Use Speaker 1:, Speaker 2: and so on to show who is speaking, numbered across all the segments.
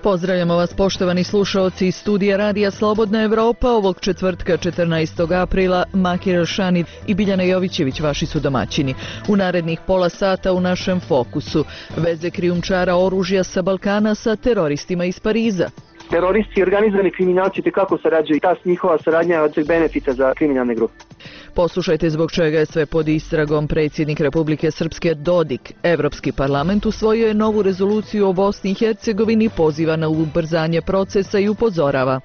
Speaker 1: Pozdravljamo vas poštovani slušaoci iz studija Radija Slobodna Evropa. Ovog četvrtka 14. aprila Makir Elšani i Biljana Jovićević vaši su domaćini. U narednih pola sata u našem fokusu veze krijumčara oružja sa Balkana sa teroristima iz Pariza.
Speaker 2: Teroristi i organizovani kriminalci tekako sarađuju i ta njihova saradnja je od benefita za kriminalne grupe.
Speaker 1: Poslušajte zbog čega je sve pod istragom. Predsjednik Republike Srpske Dodik. Evropski parlament usvojio je novu rezoluciju o Bosni i Hercegovini, poziva na ubrzanje procesa i upozorava.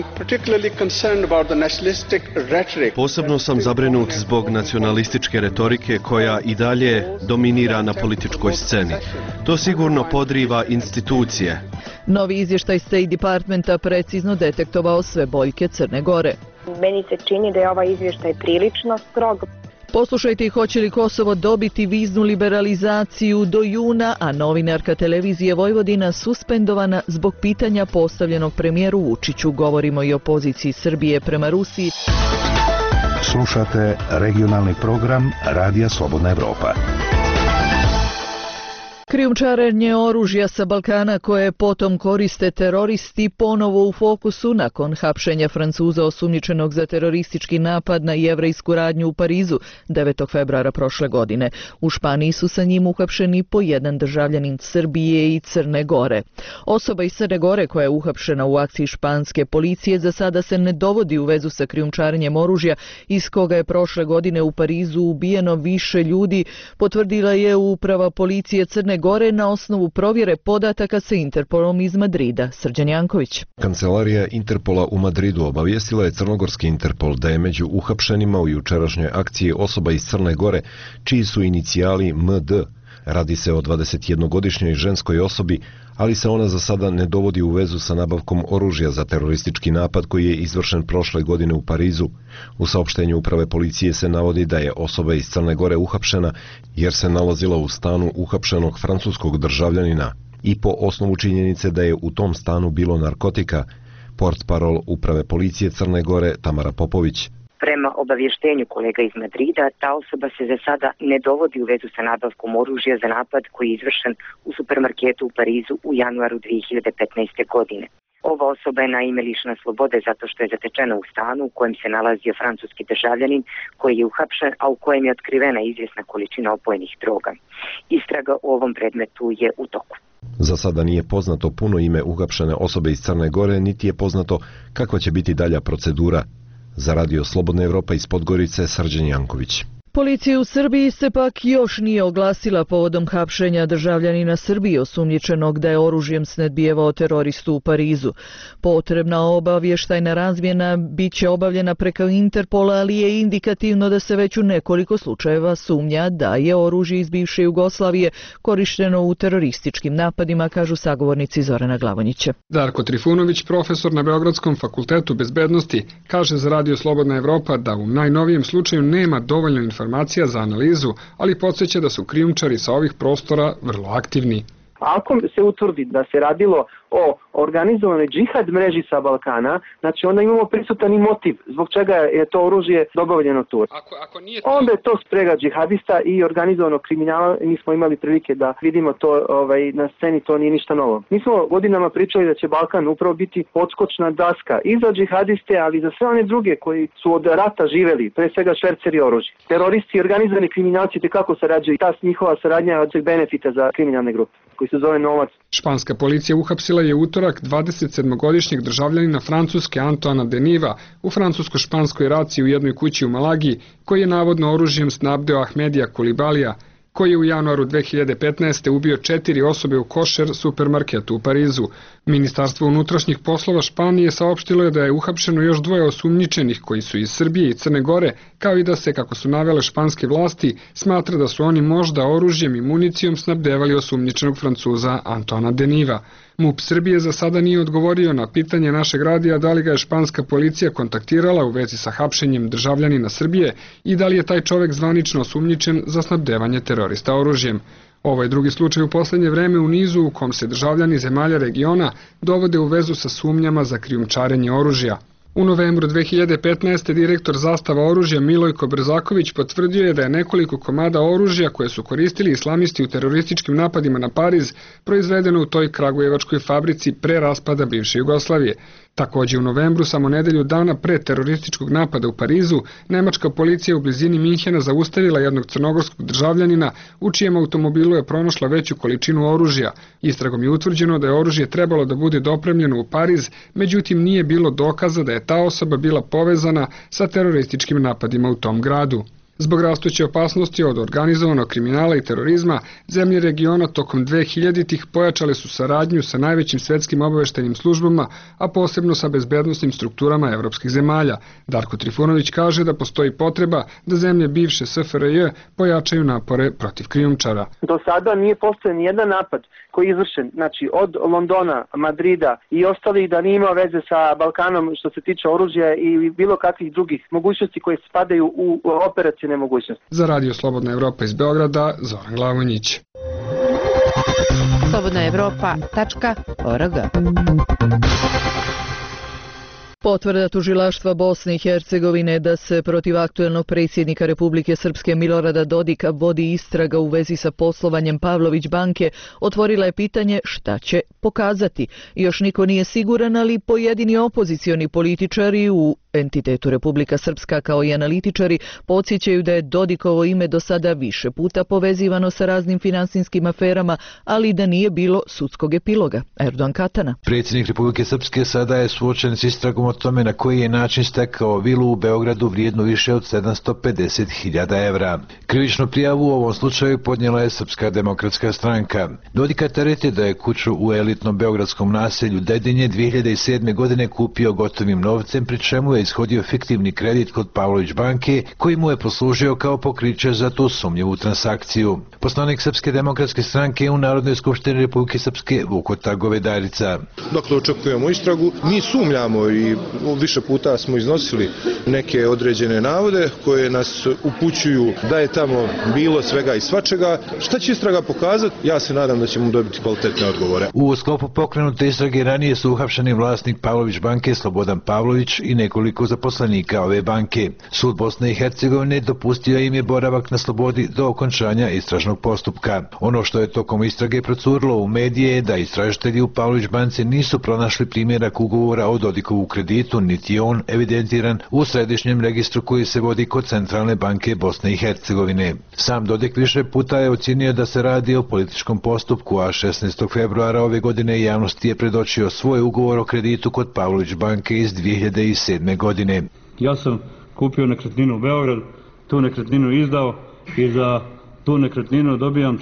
Speaker 3: Posebno sam zabrinut zbog nacionalističke retorike koja i dalje dominira na političkoj sceni. To sigurno podriva institucije.
Speaker 1: Novi izvještaj State Departmenta precizno detektovao sve boljke Crne Gore.
Speaker 4: Meni se čini da je ovaj izvještaj prilično strog.
Speaker 1: Poslušajte i hoće li Kosovo dobiti viznu liberalizaciju do juna, a novinarka televizije Vojvodina suspendovana zbog pitanja postavljenog premijeru Vučiću. Govorimo i o poziciji Srbije prema Rusiji.
Speaker 5: Slušate regionalni program Radija Slobodna Evropa.
Speaker 1: Krijumčarenje oružja sa Balkana koje potom koriste teroristi ponovo u fokusu nakon hapšenja Francuza osumnjičenog za teroristički napad na jevrejsku radnju u Parizu 9. februara prošle godine. U Španiji su sa njim uhapšeni po jedan državljanin Srbije i Crne Gore. Osoba iz Crne Gore koja je uhapšena u akciji španske policije za sada se ne dovodi u vezu sa krijumčarenjem oružja iz koga je prošle godine u Parizu ubijeno više ljudi, potvrdila je uprava policije Crne Gore na osnovu provjere podataka sa Interpolom iz Madrida. Srđan Janković.
Speaker 6: Kancelarija Interpola u Madridu obavijestila je crnogorski Interpol da je među uhapšenima u jučerašnjoj akciji osoba iz Crne Gore čiji su inicijali MD. Radi se o 21-godišnjoj ženskoj osobi, ali se ona za sada ne dovodi u vezu sa nabavkom oružja za teroristički napad koji je izvršen prošle godine u Parizu. U saopštenju uprave policije se navodi da je osoba iz Crne Gore uhapšena jer se nalazila u stanu uhapšenog francuskog državljanina i po osnovu činjenice da je u tom stanu bilo narkotika. Portparol uprave policije Crne Gore Tamara Popović.
Speaker 4: Prema obavještenju kolega iz Madrida, ta osoba se za sada ne dovodi u vezu sa nabavkom oružja za napad koji je izvršen u supermarketu u Parizu u januaru 2015. godine. Ova osoba je naime lišena slobode zato što je zatečena u stanu u kojem se nalazio francuski državljanin koji je uhapšen, a u kojem je otkrivena izvjesna količina opojnih droga. Istraga u ovom predmetu je u toku.
Speaker 6: Za sada nije poznato puno ime uhapšene osobe iz Crne Gore, niti je poznato kakva će biti dalja procedura. Za Radio Slobodna Evropa iz Podgorice, Srđan Janković.
Speaker 1: Policija u Srbiji se pak još nije oglasila povodom hapšenja državljanina Srbije osumnjičenog da je oružjem snedbijevao teroristu u Parizu. Potrebna obavještajna razmjena bit će obavljena preko Interpola, ali je indikativno da se već u nekoliko slučajeva sumnja da je oružje iz bivše Jugoslavije korišteno u terorističkim napadima, kažu sagovornici Zorana Glavonjića.
Speaker 7: Darko Trifunović, profesor na Beogradskom fakultetu bezbednosti, kaže za Radio Slobodna Evropa da u najnovijem slučaju nema dovoljno informacija za analizu, ali podsjeća da su krijumčari sa ovih prostora vrlo aktivni.
Speaker 2: Ako se utvrdi da se radilo o organizovanoj džihad mreži sa Balkana, znači onda imamo prisutan i motiv zbog čega je to oružje dobavljeno tu. Onda je to sprega džihadista i organizovanog kriminala. Mi smo imali prilike da vidimo to na sceni, to nije ništa novo. Mi smo godinama pričali da će Balkan upravo biti odskočna daska i za džihadiste, ali i za sve one druge koji su od rata živeli, pre svega šverceri oružja. Teroristi i organizovani kriminalci tekako sarađuju i ta njihova saradnja je od benefita za kriminalne grupe koji se zove novac.
Speaker 7: Španska policija uhapsila je utorak 27-godišnjeg državljanina Francuske Antoana Deniva u francusko-španskoj raciji u jednoj kući u Malagi, koji je navodno oružjem snabdeo Ahmedija Koulibalija, koji je u januaru 2015. ubio 4 osobe u košer supermarketu u Parizu. Ministarstvo unutrašnjih poslova Španije saopštilo je da je uhapšeno još 2 osumnjičenih koji su iz Srbije i Crne Gore, kao i da se, kako su navele španske vlasti, smatra da su oni možda oružjem i municijom snabdevali osumnjičenog Francuza Antona Deniva. MUP Srbije za sada nije odgovorio na pitanje našeg radija da li ga je španska policija kontaktirala u vezi sa hapšenjem državljanina Srbije i da li je taj čovek zvanično osumnjičen za snabdevanje terorista oružjem. Ovo je drugi slučaj u posljednje vreme u nizu u kom se državljani zemalja regiona dovode u vezu sa sumnjama za krijumčarenje oružja. U novembru 2015. direktor Zastava oružja Milojko Brzaković potvrdio je da je nekoliko komada oružja koje su koristili islamisti u terorističkim napadima na Pariz proizvedeno u toj kragujevačkoj fabrici pre raspada bivše Jugoslavije. Također u novembru, samo nedelju dana pre terorističkog napada u Parizu, nemačka policija u blizini Minhena zaustavila jednog crnogorskog državljanina u čijem automobilu je pronašla veću količinu oružja. Istragom je utvrđeno da je oružje trebalo da bude dopremljeno u Pariz, međutim nije bilo dokaza da je ta osoba bila povezana sa terorističkim napadima u tom gradu. Zbog rastuće opasnosti od organizovanog kriminala i terorizma, zemlje regiona tokom 2000-ih pojačale su saradnju sa najvećim svetskim obaveštajnim službama, a posebno sa bezbednosnim strukturama evropskih zemalja. Darko Trifunović kaže da postoji potreba da zemlje bivše SFRJ pojačaju napore protiv krijumčara.
Speaker 2: Do sada nije postojen nijedan napad koji je izvršen, znači od Londona, Madrida i ostalih da nije imao veze sa Balkanom što se tiče oružja i bilo kakvih drugih mogućnosti koje spadaju u operacijne mogućnosti.
Speaker 7: Za Radio Slobodna Evropa iz Beograda, Zoran Glavonjić.
Speaker 8: slobodnaevropa.org.
Speaker 1: Potvrda tužilaštva Bosne i Hercegovine da se protiv aktuelnog predsjednika Republike Srpske Milorada Dodika vodi istraga u vezi sa poslovanjem Pavlović banke otvorila je pitanje šta će pokazati. Još niko nije siguran, ali pojedini opozicioni političari u entitetu Republika Srpska kao i analitičari podsjećaju da je Dodikovo ime do sada više puta povezivano sa raznim finansijskim aferama, ali da nije bilo sudskog epiloga. Erdogan Katana.
Speaker 9: Predsjednik Republike Srpske sada je suočen s istragom o tome na koji je način stekao vilu u Beogradu vrijednu više od 750.000 evra. Krivičnu prijavu u ovom slučaju podnijela je Srpska demokratska stranka. Dodika tereti da je kuću u elitnom beogradskom naselju Dedinje 2007. godine kupio gotovim novcem, pri čemu je ishodio fiktivni kredit kod Pavlović banke koji mu je poslužio kao pokriće za tu sumnjivu transakciju. Poslanik Srpske demokratske stranke u Narodnoj skupštini Republike Srpske Vukota Govedarica.
Speaker 10: Dakle, očekujemo istragu. Mi sumnjamo i više puta smo iznosili neke određene navode koje nas upućuju da je tamo bilo svega i svačega. Šta će istraga pokazati? Ja se nadam da ćemo dobiti kvalitetne odgovore.
Speaker 9: U sklopu pokrenute istrage ranije su uhapšeni vlasnik Pavlović banke Slobodan Pavlović i nekoliko zaposlenika ove banke. Sud Bosne i Hercegovine dopustio im je boravak na slobodi do okončanja istražnog postupka. Ono što je tokom istrage procurilo u medije je da istražitelji u Pavlović banci nisu pronašli primjerak ugovora o Dodikovu kreditu, niti je on evidentiran u središnjem registru koji se vodi kod Centralne banke Bosne i Hercegovine. Sam Dodik više puta je ocjenio da se radi o političkom postupku, a 16. februara ove godine javnosti je predočio svoj ugovor o kreditu kod Pavlović banke iz 2007. godine.
Speaker 11: Ja sam kupio nekretninu u Beograd, tu nekretninu izdao i za tu nekretninu dobijam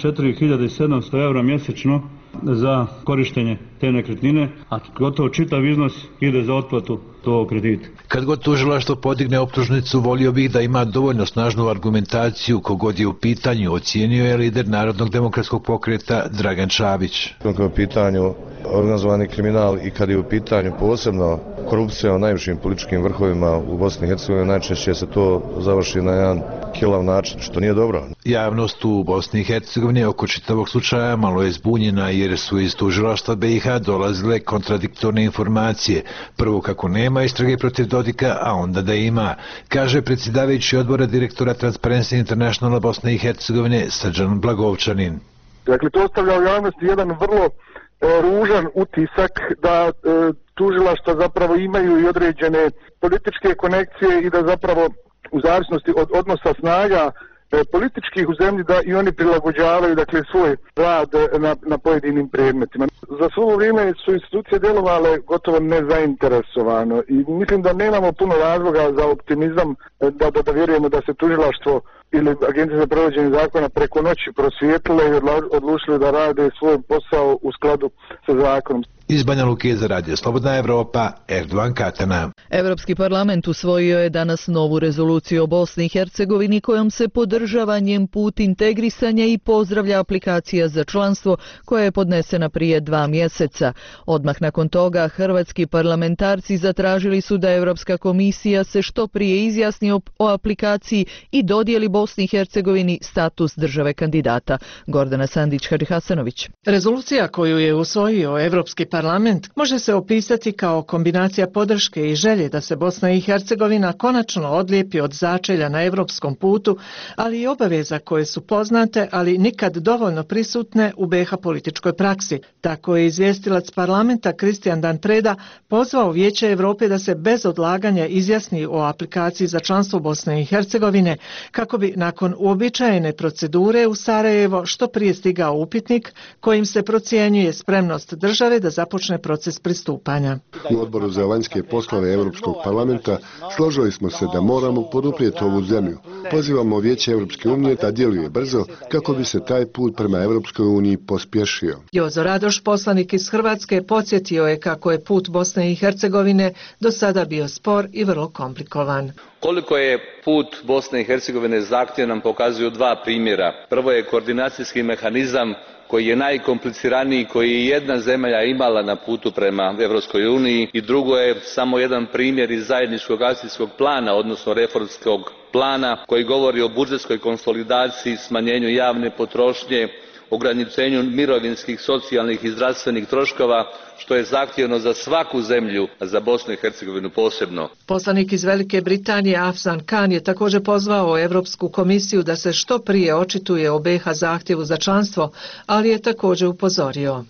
Speaker 11: 4.700 evra mjesečno za korištenje te nekretnine, a gotovo čitav iznos ide za otplatu tog kredita.
Speaker 9: Kad god tužilaštvo podigne optužnicu, volio bih da ima dovoljno snažnu argumentaciju kogod je u pitanju, ocijenio je lider Narodnog demokratskog pokreta Dragan Čabić.
Speaker 10: Kad je u pitanju organizovani kriminal i kad je u pitanju posebno korupcija u najvišim političkim vrhovima u Bosni i Hercegovini, najčešće se to završi na jedan kilav način, što nije dobro.
Speaker 9: Javnost u Bosni i Hercegovini oko čitavog slučaja malo je zbunjena jer su iz tužilaštva BiH dolazile kontradiktorne informacije. Prvo kako nema istrage protiv Dodika, a onda da ima, kaže predsjedavajući odbora direktora Transparency Internationala Bosne i Hercegovine Srđan Blagovčanin.
Speaker 12: Dakle, to ostavlja u javnosti jedan vrlo ružan utisak da tužilaštva zapravo imaju i određene političke konekcije i da zapravo u zavisnosti od odnosa snaga političkih u zemlji da i oni prilagođavaju dakle svoj rad na pojedinim predmetima. Za svo vrijeme su institucije djelovale gotovo nezainteresovano i mislim da nemamo puno razloga za optimizam da vjerujemo da se tužilaštvo ili Agencija za provođenje zakona preko noći prosvijetlile i odlučili da rade svoj posao u skladu sa zakonom.
Speaker 9: Iz Banja Luke za Radio Slobodna Evropa, Erdogan Katana.
Speaker 1: Evropski parlament usvojio je danas novu rezoluciju o Bosni i Hercegovini kojom se podržava njen put integrisanja i pozdravlja aplikacija za članstvo koja je podnesena prije 2 mjeseca. Odmah nakon toga hrvatski parlamentarci zatražili su da Evropska komisija se što prije izjasni o aplikaciji i dodijeli Bosni i Hercegovini status države kandidata. Gordana Sandić-Hadžihasanović.
Speaker 13: Rezolucija koju je usvojio Evropski parlament može se opisati kao kombinacija podrške i želje da se Bosna i Hercegovina konačno odlijepi od začelja na europskom putu, ali i obaveza koje su poznate, ali nikad dovoljno prisutne u BiH političkoj praksi. Tako je izvjestilac parlamenta Kristijan Dan Preda pozvao Vijeće Europe da se bez odlaganja izjasni o aplikaciji za članstvo Bosne i Hercegovine, kako bi nakon uobičajene procedure u Sarajevo što prije stigao upitnik kojim se procjenjuje spremnost države da započne proces pristupanja.
Speaker 14: U Odboru za vanjske poslove Europskog parlamenta složili smo se da moramo poduprijeti ovu zemlju. Pozivamo Vijeće Europske unije da djeluje brzo kako bi se taj put prema Europskoj uniji pospješio.
Speaker 13: Jozo Radoš, poslanik iz Hrvatske, podsjetio je kako je put Bosne i Hercegovine do sada bio spor i vrlo komplikovan.
Speaker 15: Koliko je put Bosne i Hercegovine zahtjevan nam pokazuju dva primjera. Prvo je koordinacijski mehanizam koji je najkompliciraniji, koji je jedna zemlja imala na putu prema Europskoj uniji, i drugo je samo jedan primjer iz zajedničkog akcijskog plana, odnosno reformskog plana, koji govori o budžetskoj konsolidaciji, smanjenju javne potrošnje, ograničenju mirovinskih, socijalnih i zdravstvenih troškova, što je zahtjevno za svaku zemlju, a za Bosnu i Hercegovinu posebno.
Speaker 13: Poslanik iz Velike Britanije Afzan Khan je također pozvao Europsku komisiju da se što prije očituje o BiH zahtjevu za članstvo, ali je također upozorio.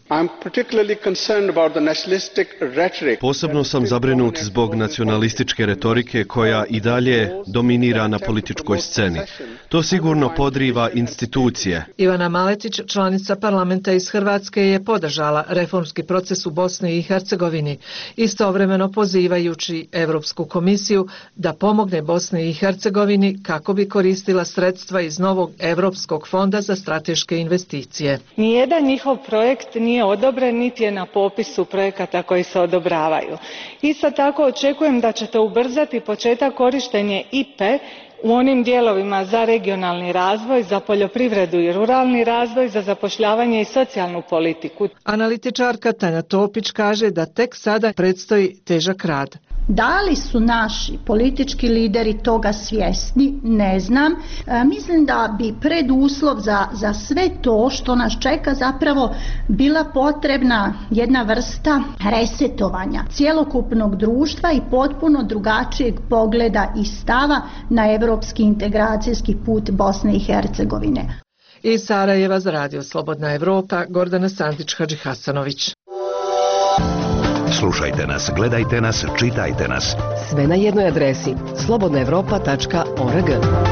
Speaker 3: Posebno sam zabrinut zbog nacionalističke retorike koja i dalje dominira na političkoj sceni. To sigurno podriva institucije.
Speaker 13: Ivana Maletić, članica parlamenta iz Hrvatske, je podržala reformski proces u Bosni i Hercegovini, istovremeno pozivajući Europsku komisiju da pomogne Bosni i Hercegovini kako bi koristila sredstva iz novog Europskog fonda za strateške investicije.
Speaker 16: Nijedan njihov projekt nije odobren, niti je na popisu projekata koji se odobravaju. Isto tako očekujem da ćete ubrzati početak korištenja IPA-e u onim dijelovima za regionalni razvoj, za poljoprivredu i ruralni razvoj, za zapošljavanje i socijalnu politiku.
Speaker 13: Analitičarka Tanja Topić kaže da tek sada predstoji težak rad.
Speaker 17: Da li su naši politički lideri toga svjesni, ne znam. Mislim da bi preduslov za sve to što nas čeka zapravo bila potrebna jedna vrsta resetovanja cjelokupnog društva i potpuno drugačijeg pogleda i stava na europski integracijski put Bosne i Hercegovine.
Speaker 13: Iz Sarajeva za Radio Slobodna Evropa, Gordana Sandić-Hadžihasanović.
Speaker 5: Slušajte nas, gledajte nas, čitajte nas.
Speaker 8: Sve na jednoj adresi slobodnaevropa.org.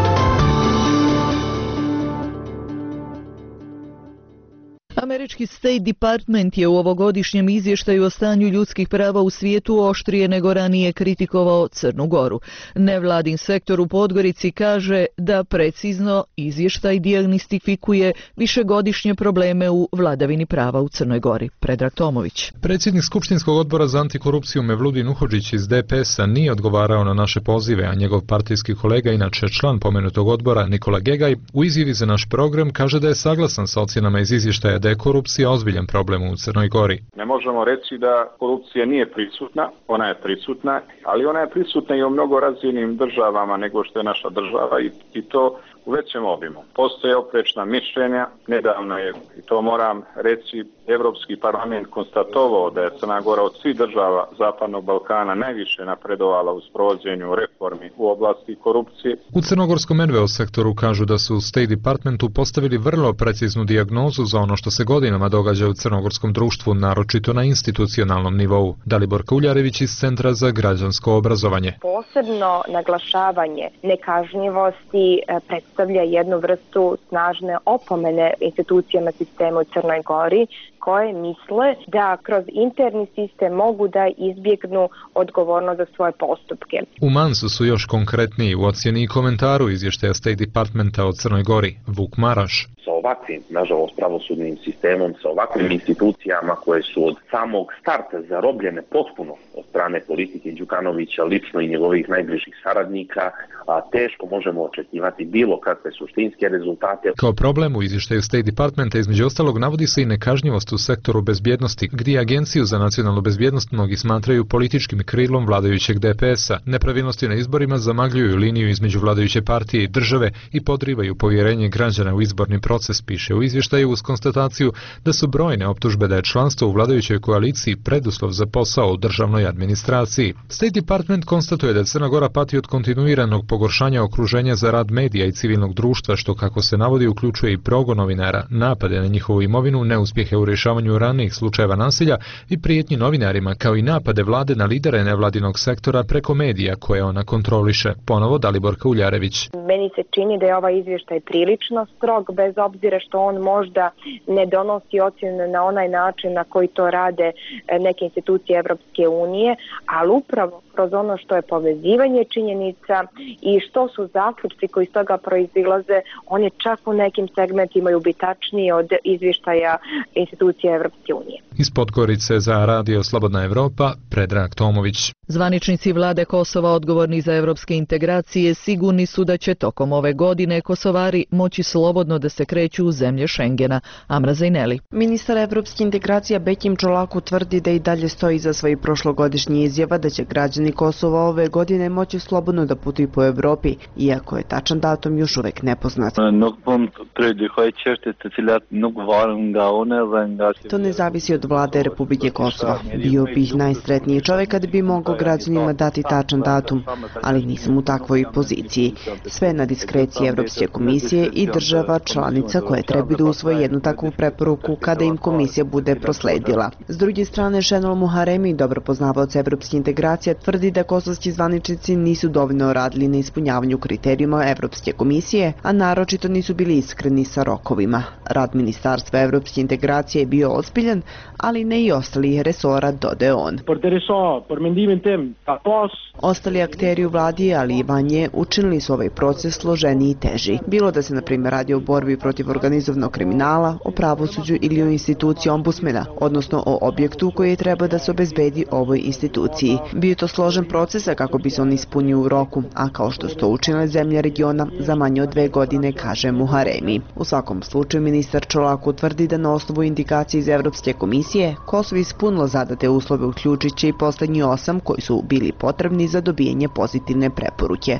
Speaker 1: Američki State Department je u ovogodišnjem izvještaju o stanju ljudskih prava u svijetu oštrije nego ranije kritikovao Crnu Goru. Nevladin sektor u Podgorici kaže da precizno izvještaj dijagnostifikuje višegodišnje probleme u vladavini prava u Crnoj Gori. Predrag Tomović.
Speaker 18: Predsjednik Skupštinskog odbora za antikorupciju Mevludin Uhodžić iz DPS-a nije odgovarao na naše pozive, a njegov partijski kolega, inače član pomenutog odbora, Nikola Gegaj, u izjavi za naš program kaže da je saglasan sa ocjenama iz izvještaja da je korupcija ozbiljan problem u Crnoj Gori.
Speaker 19: Ne možemo reći da korupcija nije prisutna, ona je prisutna, ali ona je prisutna i u mnogo razvijenim državama nego što je naša država i to u većem obimu. Postoje oprečna mišljenja, nedavno je, i to moram reći, Europski parlament konstatovao da je Crna Gora od svih država Zapadnog Balkana najviše napredovala u sprovođenju reformi u oblasti korupcije.
Speaker 18: U crnogorskom NVO sektoru kažu da su u State Departmentu postavili vrlo preciznu dijagnozu za ono što se godinama događa u crnogorskom društvu, naročito na institucionalnom nivou. Dalibor Kuljarević iz Centra za građansko obrazovanje.
Speaker 20: Posebno naglašavanje nekažnjivosti predstavlja jednu vrstu snažne opomene institucijama sistema u Crnoj Gori, koje misle da kroz interni sistem mogu da izbjegnu odgovornost za svoje postupke.
Speaker 18: U Mansu su još konkretniji u ocjeni i komentaru izvještaja State Departmenta o Crnoj Gori. Vuk Maraš.
Speaker 21: Sa ovakvim, nažalost, pravosudnim sistemom, sa ovakvim institucijama koje su od samog starta zarobljene potpuno od strane politike Đukanovića, lično i njegovih najbližih saradnika, a teško možemo očekivati bilo kakve suštinske rezultate.
Speaker 18: Kao problem u izvještaju State Departmenta između ostalog navodi se i nekažnjivost u sektoru bezbjednosti, gdje Agenciju za nacionalnu bezbjednost mnogi smatraju političkim krilom vladajućeg DPS-a. Nepravilnosti na izborima zamagljuju liniju između vladajuće partije i države i podrivaju povjerenje građana u izborni proces, proces, piše u izvještaju uz konstataciju da su brojne optužbe da je članstvo u vladajućoj koaliciji preduslov za posao u državnoj administraciji. State Department konstatuje da Crna Gora pati od kontinuiranog pogoršanja okruženja za rad medija i civilnog društva, što, kako se navodi, uključuje i progon novinara, napade na njihovu imovinu, neuspjehe u rješavanju ranijih slučajeva nasilja i prijetnji novinarima, kao i napade vlade na lidere nevladinog sektora preko medija koje ona kontroliše. Ponovo Daliborka Uljarević.
Speaker 20: Meni se čini da je ovaj izvještaj prilično strog, bez obzira što on možda ne donosi ocjenu na onaj način na koji to rade neke institucije Evropske unije, ali upravo kroz ono što je povezivanje činjenica i što su zaključci koji iz toga proizilaze, on je čak u nekim segmentima i ubitačniji od izvještaja institucije Evropske unije.
Speaker 18: Iz Podgorice za Radio Slobodna Evropa, Predrag Tomović.
Speaker 1: Zvaničnici vlade Kosova odgovorni za evropske integracije sigurni su da će tokom ove godine Kosovari moći slobodno da se kreću u zemlje Šengena. Amra Zajneli.
Speaker 4: Ministar evropske integracija Bekim Čolaku tvrdi da i dalje stoji za svoji prošlogodišnji izjava da će građani Kosova ove godine moći slobodno da putuju po Evropi, iako je tačan datum još uvek nepoznat. To ne zavisi od vlade Republike Kosova. Bio bih najsretniji čovjek kad bi mogao građanima dati tačan datum, ali nisam u takvoj poziciji. Sve na diskreciji Evropske komisije i država članica koje treba da usvoje jednu takvu preporuku kada im komisija bude prosledila. S druge strane, Šenol Muharemi, dobro poznavaoc evropske integracije, tvrdi da kosovski zvaničnici nisu dovoljno radili na ispunjavanju kriterijuma Evropske komisije, a naročito nisu bili iskreni sa rokovima. Rad Ministarstva evropske integracije je bio ozbiljan, ali ne i ostalih resora, dodaje on. Ostali akteri u vladi, ali i vanje, učinili su ovaj proces složeniji i teži. Bilo da se, na primjer, radi o borbi protiv organizovanog kriminala, o pravosuđu ili o instituciji ombudsmena, odnosno o objektu koji treba da se obezbedi ovoj instituciji. Bio to složen proces kako bi se on ispunio u roku, a kao što su to učinile zemlje regiona za manje od 2 godine, kaže Muharemi. U svakom slučaju, ministar Čolaku tvrdi da na osnovu indikacije iz Evropske komisije Kosovo ispunilo zadate uslove, uključujući i poslednji 8 koji su bili potrebni za dobijanje pozitivne preporuke.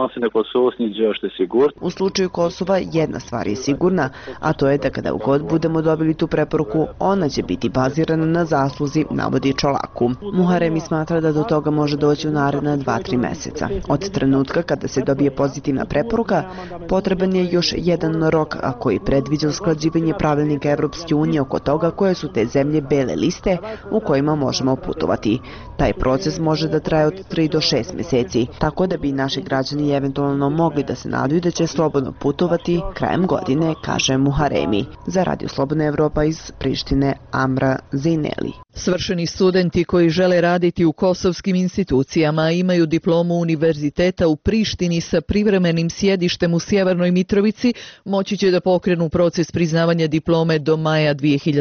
Speaker 4: U slučaju Kosova jedna stvar je sigurna, a to je da kada god budemo dobili tu preporuku, ona će biti bazirana na zasluzi, navodi Čolaku. Muharemi smatra da do toga može doći u naredna 2-3 meseca. Od trenutka kada se dobije pozitivna preporuka, potreban je još jedan rok, a koji predviđa usklađivanje pravilnika Evropske unije oko toga koje su te zemlje bele liste u kojima možemo putovati. Taj proces može da traje od 3 do 6 mjeseci, tako da bi naši građani eventualno mogli da se nadaju da će slobodno putovati krajem godine, kaže Muharemi. Za Radio Slobodna Evropa iz Prištine, Amra Zajneli.
Speaker 1: Svršeni studenti koji žele raditi u kosovskim institucijama imaju diplomu univerziteta u Prištini sa privremenim sjedištem u Sjevernoj Mitrovici moći će da pokrenu proces priznavanja diplome do maja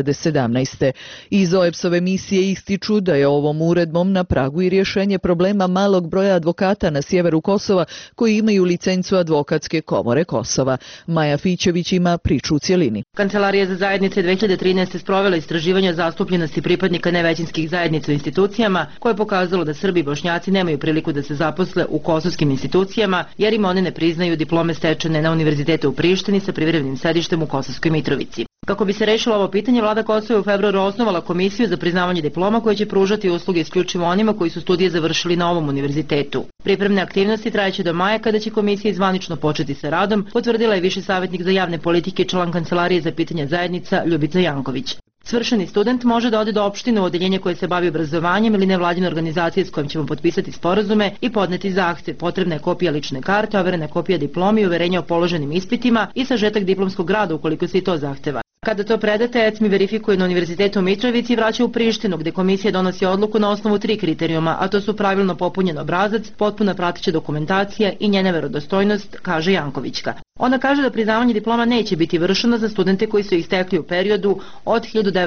Speaker 1: 2017. Iz OEBS-ove misije ističu da je ovom uredbom na pragu i rješenje problema malog broja advokata na sjeveru Kosova koji imaju licencu Advokatske komore Kosova. Maja Fićević ima priču u cjelini.
Speaker 22: Kancelarija za zajednice 2013. sprovela istraživanja zastupljenosti pripadnika nevećinskih zajednica u institucijama koje je pokazalo da Srbi i Bošnjaci nemaju priliku da se zaposle u kosovskim institucijama jer im one ne priznaju diplome stečene na univerzitetu u Prištini sa privremenim sedištem u Kosovskoj Mitrovici. Kako bi se rešilo ovo pitanje, vlada Kosova je u februaru osnovala komisiju za priznavanje diploma koja će pružati usluge isključivo onima koji su studije završili na ovom univerzitetu. Pripremne aktivnosti trajeće do maja kada će komisija zvanično početi sa radom, potvrdila je viši savjetnik za javne politike i član Kancelarije za pitanja zajednica Ljubica Janković. Svršeni student može da ode do opštine u odeljenje koje se bavi obrazovanjem ili nevladine organizacije s kojim ćemo potpisati sporazume i podneti zahtev. Potrebna je kopija lične karte, overena kopija diplome i uverenja o položenim ispitima i sažetak diplomskog rada ukoliko se i to zahteva. Kada to predate, ECMI verifikuje na Univerzitetu u Mitrovici i vraća u Prištinu, gde komisija donosi odluku na osnovu 3 kriterijuma, a to su pravilno popunjen obrazac, potpuna prateća dokumentacija i njena verodostojnost, kaže Jankovićka. Ona kaže da priznavanje diploma neće biti vršeno za studente koji su ih stekli u periodu od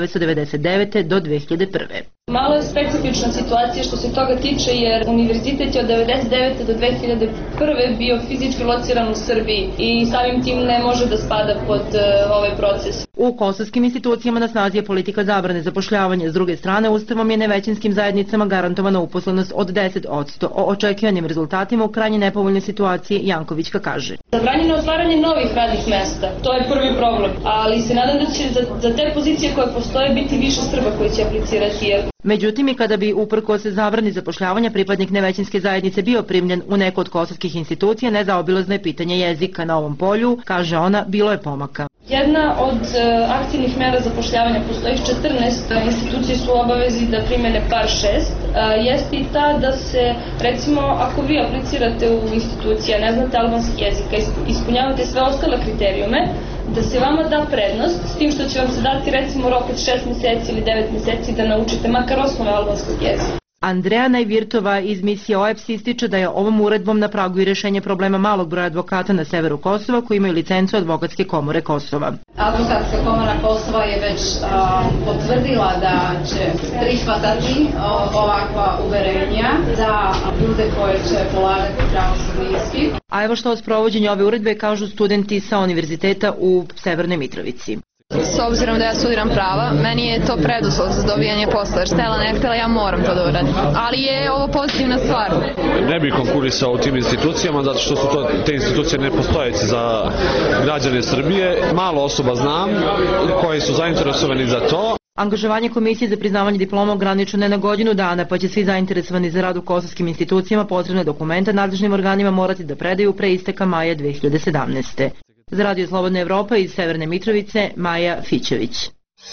Speaker 22: 1999. do 2001.
Speaker 23: Malo je specifična situacija što se toga tiče jer univerzitet je od 1999. do 2001. bio fizički lociran u Srbiji i samim tim ne može da spada pod ovaj proces.
Speaker 22: U kosovskim institucijama na snazi je politika zabrane zapošljavanja. S druge strane, Ustavom je nevećinskim zajednicama garantovana uposlenost od 10%. O očekivanim rezultatima u krajnje nepovoljnoj situaciji Jankovićka kaže.
Speaker 23: Zabranjeno otvaranje otvaranje novih radnih mesta. To je prvi problem, ali se nadam da će za te pozicije koje postoje biti više Srba koji će aplicirati.
Speaker 22: Međutim, i kada bi uprkos zabrani zapošljavanja pripadnik nevećinske zajednice bio primljen u neku od kosovskih institucija, nezaobilazno je pitanje jezika na ovom polju, kaže ona, bilo je pomaka.
Speaker 23: Jedna od aktivnih mera zapošljavanja, postoji 14 institucije su u obavezi da primene par 6, jeste i ta da se, recimo, ako vi aplicirate u institucije, ne znate albanski jezik, ispunjavate sve ostale kriterijume, da se vama da prednost, s tim što će vam se dati recimo rok od 6 mjeseci ili 9 mjeseci da naučite makar osnove albanskog jezika.
Speaker 22: Andreja Najvirtova iz misije OEBS ističe da je ovom uredbom na pragu i rešenje problema malog broja advokata na severu Kosova koji imaju licencu Advokatske komore Kosova.
Speaker 2: Advokatska komora Kosova je već potvrdila da će prihvatati ovakva uverenja za ljude koje će polagati pravosudni ispit.
Speaker 22: A evo što o sprovođenju ove uredbe kažu studenti sa univerziteta u Severnoj Mitrovici.
Speaker 6: S obzirom da ja studiram prava, meni je to preduslov za dobijanje posla, jer htjela ne htjela ja moram to da uradim. Ali je ovo pozitivna stvar.
Speaker 7: Ne bih konkurisao u tim institucijama zato što su te institucije nepostojeće za građane Srbije. Malo osoba znam koji su zainteresovani za to.
Speaker 22: Angažovanje Komisije za priznavanje diploma ograničeno je na godinu dana, pa će svi zainteresovani za rad u kosovskim institucijama potrebne dokumente nadležnim organima morati da predaju pre isteka maja 2017. Za Radio Slobodna Evropa iz Severne Mitrovice, Maja Fićević.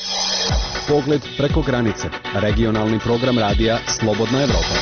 Speaker 24: Pogled preko granice. Regionalni program radija Slobodna Evropa.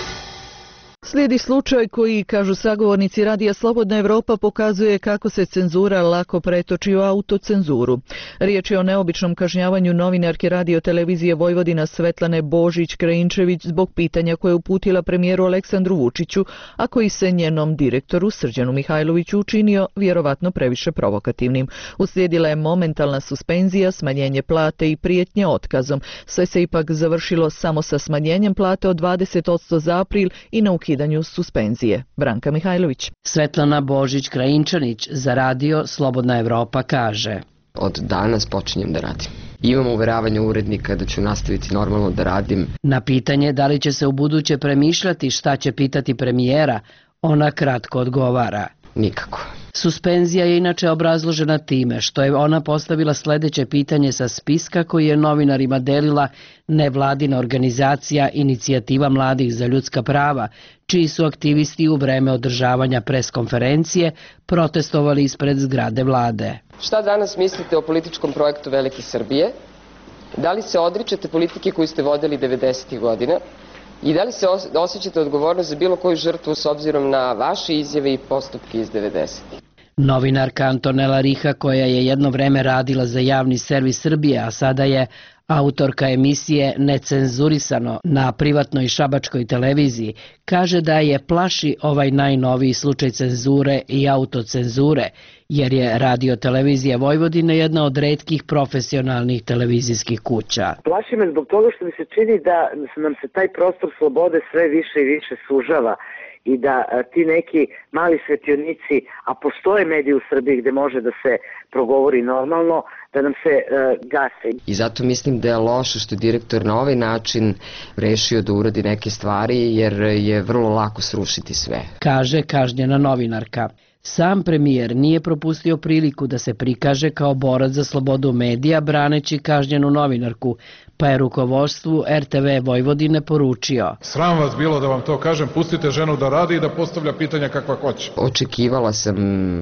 Speaker 1: Slijedi slučaj koji, kažu sagovornici Radija Slobodna Evropa, pokazuje kako se cenzura lako pretoči u autocenzuru. Riječ je o neobičnom kažnjavanju novinarke Radio televizije Vojvodina Svetlane Božić-Krajinčević zbog pitanja koje je uputila premijeru Aleksandru Vučiću, a koji se njenom direktoru Srđanu Mihajloviću učinio vjerovatno previše provokativnim. Uslijedila je momentalna suspenzija, smanjenje plate i prijetnje otkazom. Sve se ipak završilo samo sa smanjenjem plate od 20% za april i na ukidanju suspenzije. Branka Mihajlović.
Speaker 25: Svetlana Božić-Krajinčanić za Radio Slobodna Evropa kaže:
Speaker 26: Od danas počinjem da radim. Imam uveravanje urednika da ću nastaviti normalno da radim.
Speaker 25: Na pitanje da li će se u buduće premišljati šta će pitati premijera, ona kratko odgovara:
Speaker 26: nikako.
Speaker 25: Suspenzija je inače obrazložena time što je ona postavila sljedeće pitanje sa spiska koji je novinarima delila nevladina organizacija Inicijativa mladih za ljudska prava, čiji su aktivisti u vreme održavanja preskonferencije protestovali ispred zgrade vlade.
Speaker 26: Šta danas mislite o političkom projektu Velike Srbije? Da li se odričete politike koju ste vodili 90. godina? I da li se osjećate odgovornost za bilo koju žrtvu s obzirom na vaše izjave i postupke iz 90.
Speaker 25: Novinarka Antonela Riha, koja je jedno vreme radila za javni servis Srbije, a sada je autorka emisije Necenzurisano na privatnoj šabačkoj televiziji, kaže da je plaši ovaj najnoviji slučaj cenzure i autocenzure, jer je Radio televizija Vojvodine jedna od retkih profesionalnih televizijskih kuća.
Speaker 27: Plaši me zbog toga što mi se čini da nam se taj prostor slobode sve više i više sužava i da ti neki mali svetionici, a postoje mediji u Srbiji gde može da se progovori normalno, da nam se gase.
Speaker 26: I zato mislim da je loše što je direktor na ovaj način rešio da uradi neke stvari, jer je vrlo lako srušiti sve.
Speaker 25: Kaže kažnjena novinarka. Sam premijer nije propustio priliku da se prikaže kao borac za slobodu medija braneći kažnjenu novinarku, pa je rukovodstvu RTV Vojvodine poručio:
Speaker 28: Sram vas bilo da vam to kažem, pustite ženu da radi i da postavlja pitanja kakva hoće.
Speaker 26: Očekivala sam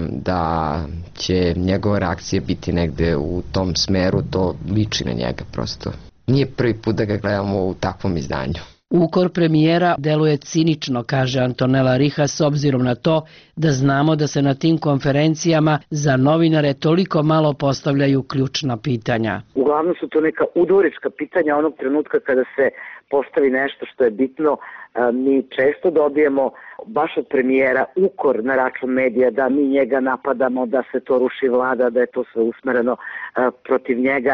Speaker 26: da će njegova reakcija biti negde u tom smeru, to liči na njega prosto. Nije prvi put da ga gledamo u takvom izdanju.
Speaker 25: Ukor premijera deluje cinično, kaže Antonela Riha, s obzirom na to da znamo da se na tim konferencijama za novinare toliko malo postavljaju ključna pitanja.
Speaker 27: Uglavnom su to neka udvorička pitanja onog trenutka kada se postavi nešto što je bitno. Mi često dobijemo baš od premijera ukor na račun medija, da mi njega napadamo, da se to ruši vlada, da je to sve usmereno protiv njega.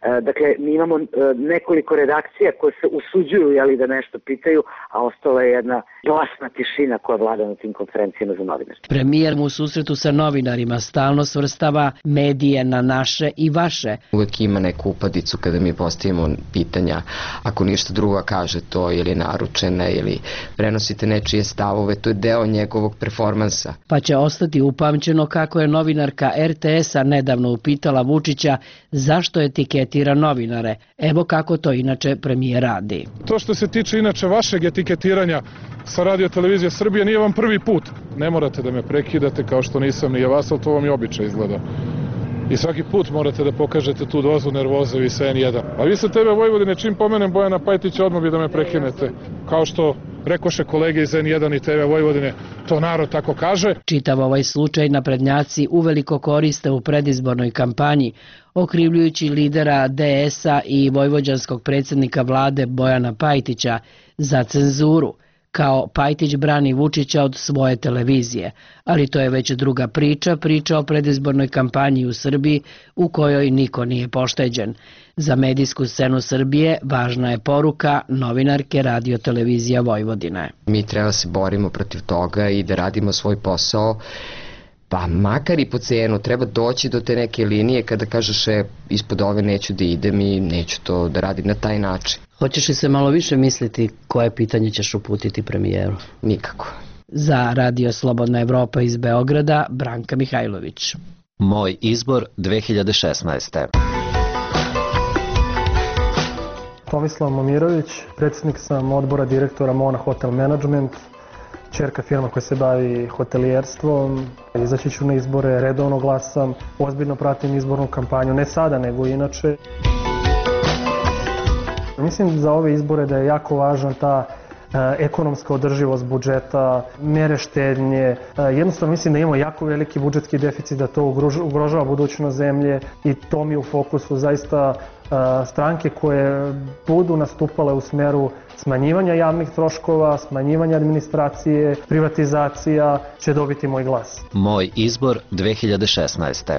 Speaker 27: Dakle, mi imamo nekoliko redakcija koje se usuđuju da nešto pitaju, a ostala je jedna glasna tišina koja vlada na tim konferencijama za novinare.
Speaker 25: Premijer mu u susretu sa novinarima stalno svrstava medije na naše i vaše.
Speaker 26: Uvek ima neku upadicu kada mi postavimo pitanja, ako ništa drugo kaže to ili naručene ili prenosite nečije stavove, to je deo njegovog performansa.
Speaker 25: Pa će ostati upamćeno kako je novinarka RTS-a nedavno upitala Vučića zašto etiketira novinare. Evo kako to inače premijer radi.
Speaker 28: To što se tiče inače vašeg etiketiranja sa Radio Televizije Srbije nije vam prvi put. Ne morate da me prekidate kao što nisam ni ja vas, ali to vam je običaj izgleda. I svaki put morate da pokažete tu dozu nervoze vi sa N1. A vi sa TV Vojvodine čim pomenem Bojana Pajtića odmah bi da me prekinete. Kao što rekoše kolege iz N1 i TV Vojvodine, to narod tako kaže.
Speaker 25: Čitav ovaj slučaj naprednjaci uveliko koriste u predizbornoj kampanji, okrivljujući lidera DS-a i vojvođanskog predsjednika vlade Bojana Pajtića za cenzuru, kao Pajtić brani Vučića od svoje televizije. Ali to je već druga priča o predizbornoj kampanji u Srbiji u kojoj niko nije pošteđen. Za medijsku scenu Srbije važna je poruka novinarke Radio Televizija Vojvodine.
Speaker 26: Mi treba se borimo protiv toga i da radimo svoj posao, pa makar i po cenu, treba doći do te neke linije kada kažeš ispod ove neću da idem i neću to da radim na taj način.
Speaker 25: Hoćeš li se malo više misliti koje pitanje ćeš uputiti premijeru?
Speaker 26: Nikako.
Speaker 25: Za Radio Slobodna Evropa iz Beograda, Branka Mihajlović.
Speaker 3: Moj izbor 2016.
Speaker 9: Tomislav Momirović, predsjednik sam odbora direktora Mona Hotel Management, ćerka firma koja se bavi hotelijerstvom. Izaći ću na izbore, redovno glasam, ozbiljno pratim izbornu kampanju, ne sada nego inače. Mislim za ove izbore da je jako važna ta ekonomska održivost budžeta, mere štednje. Jednostavno mislim da imamo jako veliki budžetski deficit, da to ugrožava budućnost zemlje i to mi je u fokusu. Zaista stranke koje budu nastupale u smeru smanjivanja javnih troškova, smanjivanja administracije, privatizacija će dobiti moj glas.
Speaker 3: Moj izbor 2016.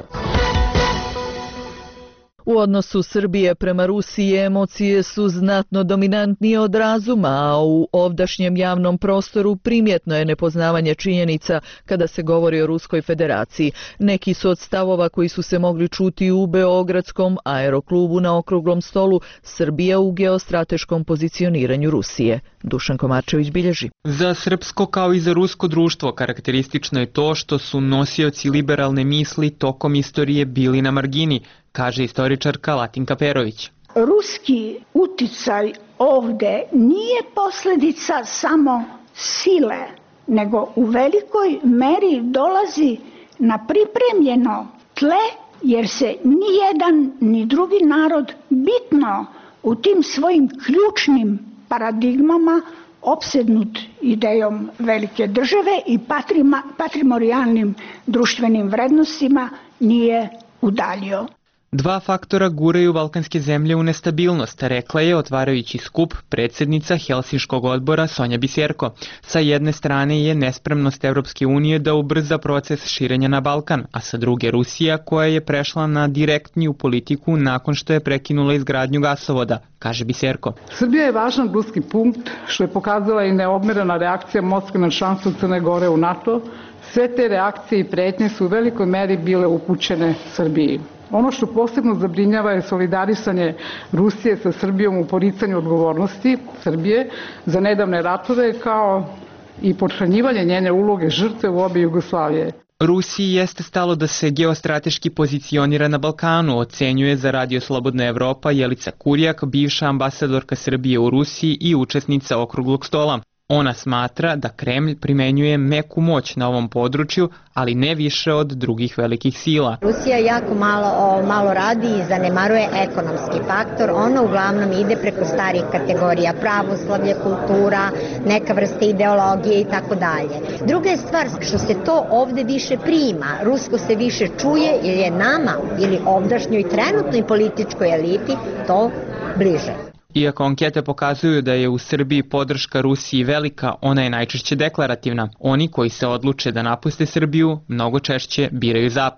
Speaker 1: U odnosu Srbije prema Rusiji emocije su znatno dominantnije od razuma, a u ovdašnjem javnom prostoru primjetno je nepoznavanje činjenica kada se govori o Ruskoj federaciji. Neki su od stavova koji su se mogli čuti u Beogradskom aeroklubu na okruglom stolu Srbija u geostrateškom pozicioniranju Rusije. Dušan Komarčević bilježi.
Speaker 10: Za srpsko kao i za rusko društvo karakteristično je to što su nosioci liberalne misli tokom istorije bili na margini, kaže istoričarka Latinka Perović.
Speaker 11: Ruski uticaj ovde nije posljedica samo sile, nego u velikoj meri dolazi na pripremljeno tle, jer se ni jedan ni drugi narod bitno u tim svojim ključnim paradigmama opsednut idejom velike države i patrimonijalnim društvenim vrednostima nije udaljio.
Speaker 10: Dva faktora guraju balkanske zemlje u nestabilnost, rekla je otvarajući skup predsjednica Helsinškog odbora Sonja Biserko. Sa jedne strane je nespremnost Evropske unije da ubrza proces širenja na Balkan, a sa druge Rusija koja je prešla na direktniju politiku nakon što je prekinula izgradnju gasovoda, kaže Biserko.
Speaker 12: Srbija je važan ruski punkt što je pokazala i neodmerena reakcija Moskve na članstvo Crne Gore u NATO. Sve te reakcije i pretnje su u velikoj meri bile upućene Srbiji. Ono što posebno zabrinjava je solidarisanje Rusije sa Srbijom u poricanju odgovornosti Srbije za nedavne ratove kao i potčlanjivanje njene uloge žrtve u obe Jugoslavije.
Speaker 10: Rusiji jeste stalo da se geostrateški pozicionira na Balkanu, ocenjuje za Radio Slobodna Evropa Jelica Kurjak, bivša ambasadorka Srbije u Rusiji i učesnica okruglog stola. Ona smatra da Kremlj primenjuje meku moć na ovom području, ali ne više od drugih velikih sila.
Speaker 14: Rusija jako malo radi i zanemaruje ekonomski faktor. Ona uglavnom ide preko starih kategorija, pravoslavlje, kultura, neka vrsta ideologije i tako dalje. Druga je stvar što se to ovde više prima. Rusko se više čuje ili je nama ili ovdašnjoj trenutnoj političkoj eliti to bliže.
Speaker 10: Iako ankete pokazuju da je u Srbiji podrška Rusiji velika, ona je najčešće deklarativna. Oni koji se odluče da napuste Srbiju mnogo češće biraju Zapad.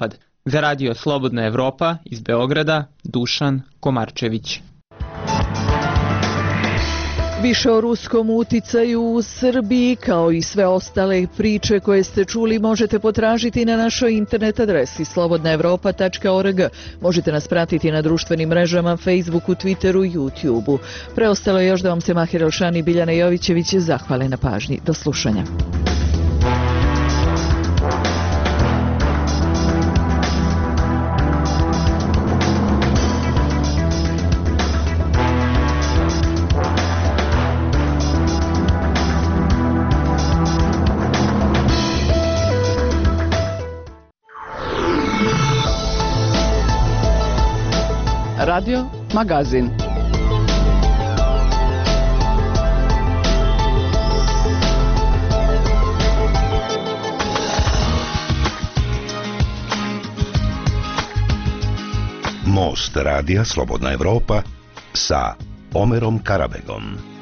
Speaker 10: Za radio Slobodna Evropa iz Beograda, Dušan Komarčević.
Speaker 1: Više o ruskom uticaju u Srbiji, kao i sve ostale priče koje ste čuli, možete potražiti na našoj internet adresi slobodnaevropa.org. Možete nas pratiti na društvenim mrežama, Facebooku, Twitteru i YouTubeu. Preostalo je još da vam se Mahir Elšani i Biljana Jovićević zahvale na pažnji. Do slušanja.
Speaker 5: Radio Magazin.
Speaker 8: Most radija Slobodna Evropa sa Omerom Karabegom.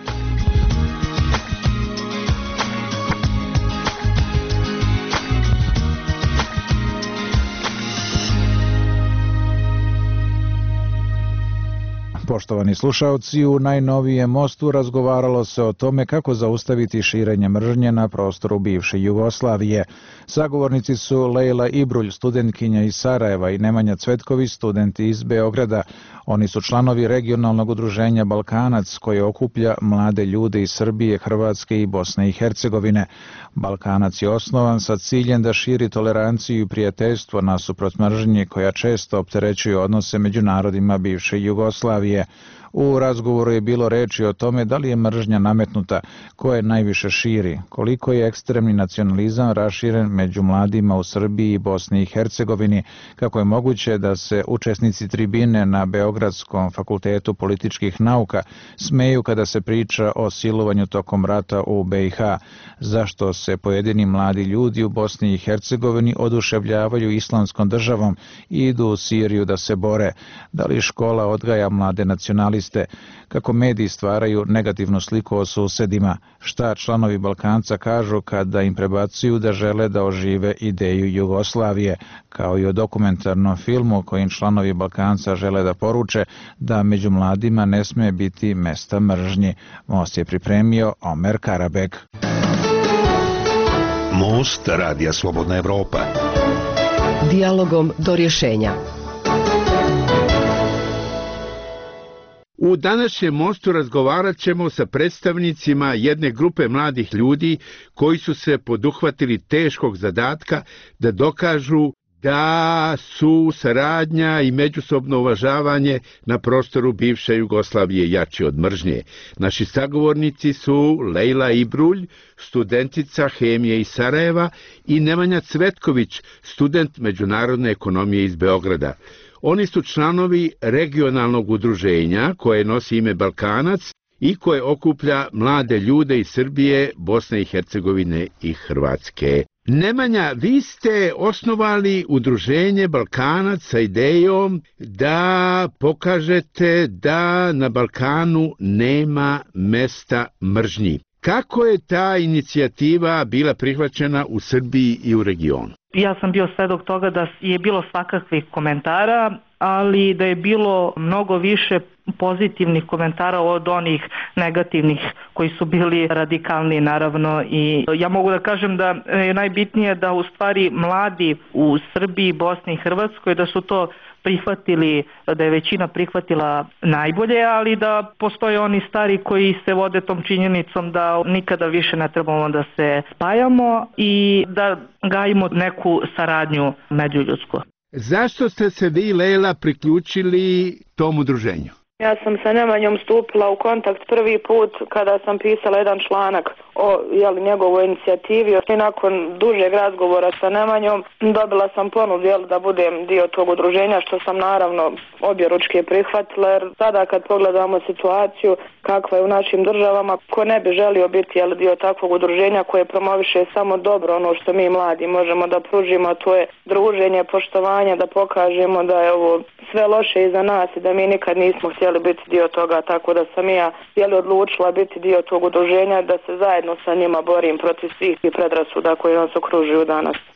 Speaker 13: Poštovani slušaoci, u najnovijem Mostu razgovaralo se o tome kako zaustaviti širenje mržnje na prostoru bivše Jugoslavije. Sagovornici su Lejla Ibrulj, studentkinja iz Sarajeva, i Nemanja Cvetković, studenti iz Beograda. Oni su članovi regionalnog udruženja Balkanac, koje okuplja mlade ljude iz Srbije, Hrvatske i Bosne i Hercegovine. Balkanac je osnovan sa ciljem da širi toleranciju i prijateljstvo nasuprot mržnje koja često opterećuje odnose među narodima bivše Jugoslavije. U razgovoru je bilo reči o tome da li je mržnja nametnuta, ko je najviše širi, koliko je ekstremni nacionalizam raširen među mladima u Srbiji i Bosni i Hercegovini, kako je moguće da se učesnici tribine na Beogradskom fakultetu političkih nauka smeju kada se priča o silovanju tokom rata u BiH, zašto se pojedini mladi ljudi u Bosni i Hercegovini oduševljavaju islamskom državom i idu u Siriju da se bore, da li škola odgaja mlade nacionaliste, kako mediji stvaraju negativnu sliku o susedima, šta članovi Balkanca kažu kada im prebacuju da žele da ožive ideju Jugoslavije, kao i o dokumentarnom filmu kojim članovi Balkanca žele da poruče da među mladima ne sme biti mesta mržnji. Most je pripremio Omer Karabeg.
Speaker 8: Most radija Slobodna Evropa.
Speaker 15: Dijalogom do rješenja.
Speaker 16: U današnjem Mostu razgovarat ćemo sa predstavnicima jedne grupe mladih ljudi koji su se poduhvatili teškog zadatka da dokažu da su saradnja i međusobno uvažavanje na prostoru bivše Jugoslavije jači od mržnje. Naši sagovornici su Lejla Ibrulj, studentica hemije iz Sarajeva, i Nemanja Cvetković, student međunarodne ekonomije iz Beograda. Oni su članovi regionalnog udruženja koje nosi ime Balkanac i koje okuplja mlade ljude iz Srbije, Bosne i Hercegovine i Hrvatske. Nemanja, vi ste osnovali udruženje Balkanac sa idejom da pokažete da na Balkanu nema mesta mržnji. Kako je ta inicijativa bila prihvaćena u Srbiji i u regionu?
Speaker 17: Ja sam bio svedok toga da je bilo svakakvih komentara, ali da je bilo mnogo više pozitivnih komentara od onih negativnih koji su bili radikalni, naravno. I ja mogu da kažem da je najbitnije da u stvari mladi u Srbiji, Bosni i Hrvatskoj da su to prihvatili, da je većina prihvatila najbolje, ali da postoje oni stari koji se vode tom činjenicom da nikada više ne trebamo da se spajamo i da gajimo neku saradnju međuljudsku.
Speaker 16: Zašto ste se vi, Lejla, priključili tom udruženju?
Speaker 20: Ja sam sa Nemanjom stupila u kontakt prvi put kada sam pisala jedan članak o njegovoj inicijativi, i nakon dužeg razgovora sa Nemanjom dobila sam ponudu da budem dio tog udruženja, što sam naravno objeručke prihvatila, jer sada kad pogledamo situaciju kakva je u našim državama, ko ne bi želio biti dio takvog udruženja koje promoviše samo dobro, ono što mi mladi možemo da pružimo, a to je druženje, poštovanje, da pokažemo da je ovo sve loše iza nas i da mi nikad nismo htjeli biti dio toga, tako da sam ja odlučila biti dio tog udruženja, da se zajedno sa njima borim protiv svih i predrasuda koje nas okružuju danas.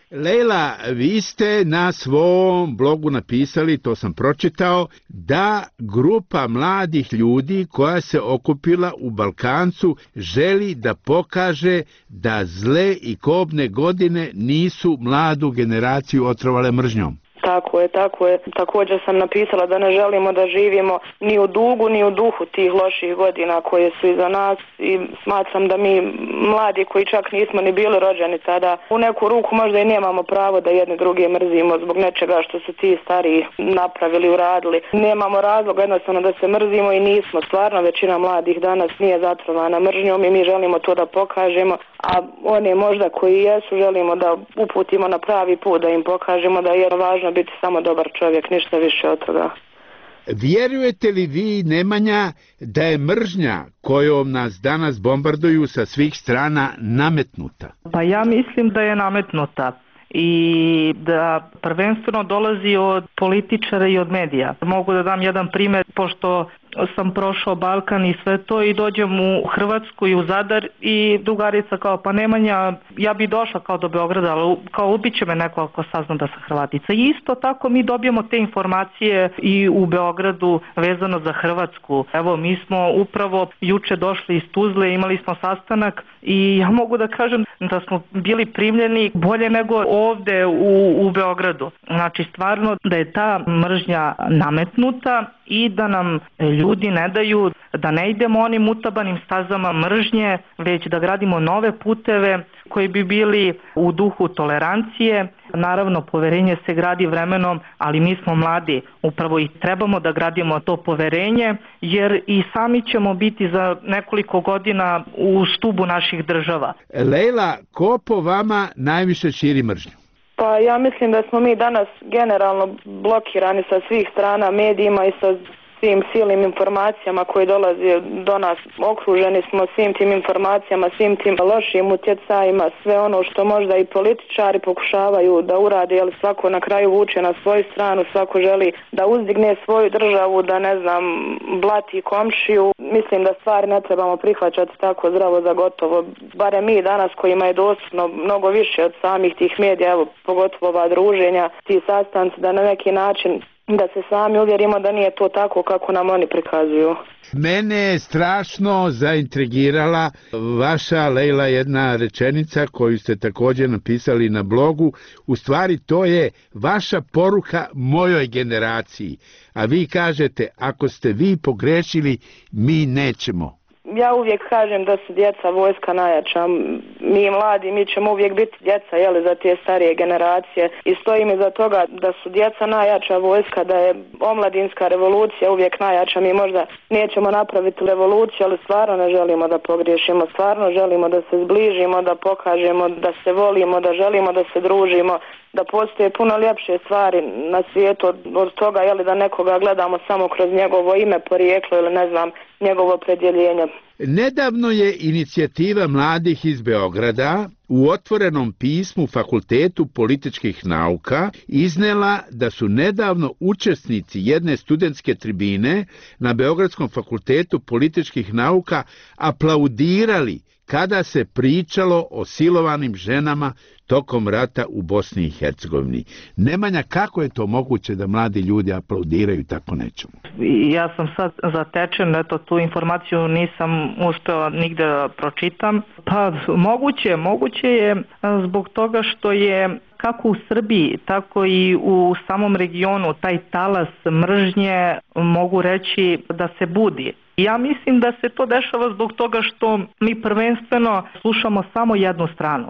Speaker 16: Lejla, vi ste na svom blogu napisali, to sam pročitao, da grupa mladih ljudi koja se okupila u Balkancu želi da pokaže da zle i kobne godine nisu mladu generaciju otrovale mržnjom.
Speaker 2: Tako je. Također sam napisala da ne želimo da živimo ni u dugu, ni u duhu tih loših godina koje su iza nas i smatram da mi mladi koji čak nismo ni bili rođeni tada, u neku ruku možda i nemamo pravo da jedni druge mrzimo zbog nečega što su ti stariji napravili, uradili. Nemamo razloga jednostavno da se mrzimo i nismo. Stvarno većina mladih danas nije zatrovana mržnjom i mi želimo to da pokažemo, a one možda koji jesu želimo da uputimo na pravi put, da im pokažemo da je važno biti samo dobar čovjek, ništa više od toga.
Speaker 16: Vjerujete li vi, Nemanja, da je mržnja kojom nas danas bombarduju sa svih strana nametnuta?
Speaker 17: Pa ja mislim da je nametnuta i da prvenstveno dolazi od političara i od medija. Mogu da dam jedan primjer, pošto sam prošao Balkan i sve to i dođem u Hrvatsku i u Zadar i drugarica kao pa Nemanja, ja bi došla kao do Beograda, ali kao ubiće me neko ako sazna da sam Hrvatica. I isto tako mi dobijemo te informacije i u Beogradu vezano za Hrvatsku. Evo mi smo upravo juče došli iz Tuzle, imali smo sastanak i ja mogu da kažem da smo bili primljeni bolje nego ovde u Beogradu. Znači stvarno da je ta mržnja nametnuta i da nam ljudi ne daju da ne idemo onim utabanim stazama mržnje, već da gradimo nove puteve koji bi bili u duhu tolerancije. Naravno, poverenje se gradi vremenom, ali mi smo mladi, upravo i trebamo da gradimo to poverenje, jer i sami ćemo biti za nekoliko godina u stubu naših država.
Speaker 16: Lejla, ko po vama najviše širi mržnju?
Speaker 2: Pa ja mislim da smo mi danas generalno blokirani sa svih strana medijima i sa svim silnim informacijama koje dolaze do nas. Okruženi smo svim tim informacijama, svim tim lošim utjecajima, sve ono što možda i političari pokušavaju da urade, jer svako na kraju vuče na svoju stranu, svako želi da uzdigne svoju državu, da ne znam, blati komšiju. Mislim da stvari ne trebamo prihvaćati tako zdravo za gotovo. Barem mi danas kojima je dostupno mnogo više od samih tih medija, evo pogotovo ova druženja, ti sastanci, da na neki način da se sami uvjerimo da nije to tako kako nam oni prikazuju.
Speaker 16: Mene je strašno zaintrigirala vaša, Lejla, jedna rečenica koju ste također napisali na blogu. U stvari to je vaša poruka mojoj generaciji. A vi kažete, ako ste vi pogrešili, mi nećemo.
Speaker 2: Ja uvijek kažem da su djeca vojska najjača. Mi mladi, mi ćemo uvijek biti djeca, za te starije generacije i stojim iza toga da su djeca najjača vojska, da je omladinska revolucija uvijek najjača. Mi možda nećemo napraviti revoluciju, ali stvarno ne želimo da pogriješimo, stvarno želimo da se zbližimo, da pokažemo da se volimo, da želimo da se družimo, da postoje puno ljepše stvari na svijetu od toga, da nekoga gledamo samo kroz njegovo ime, porijeklo ili ne znam, njegovo opredjeljenje.
Speaker 16: Nedavno je inicijativa mladih iz Beograda u otvorenom pismu Fakultetu političkih nauka iznela da su nedavno učesnici jedne studentske tribine na Beogradskom fakultetu političkih nauka aplaudirali kada se pričalo o silovanim ženama tokom rata u Bosni i Hercegovini. Nemanja, kako je to moguće da mladi ljudi aplaudiraju tako nečemu?
Speaker 17: Ja sam sad zatečen, tu informaciju nisam uspeo nigde da pročitam. Pa moguće je zbog toga što je kako u Srbiji, tako i u samom regionu taj talas mržnje, mogu reći da se budi. Ja mislim da se to dešava zbog toga što mi prvenstveno slušamo samo jednu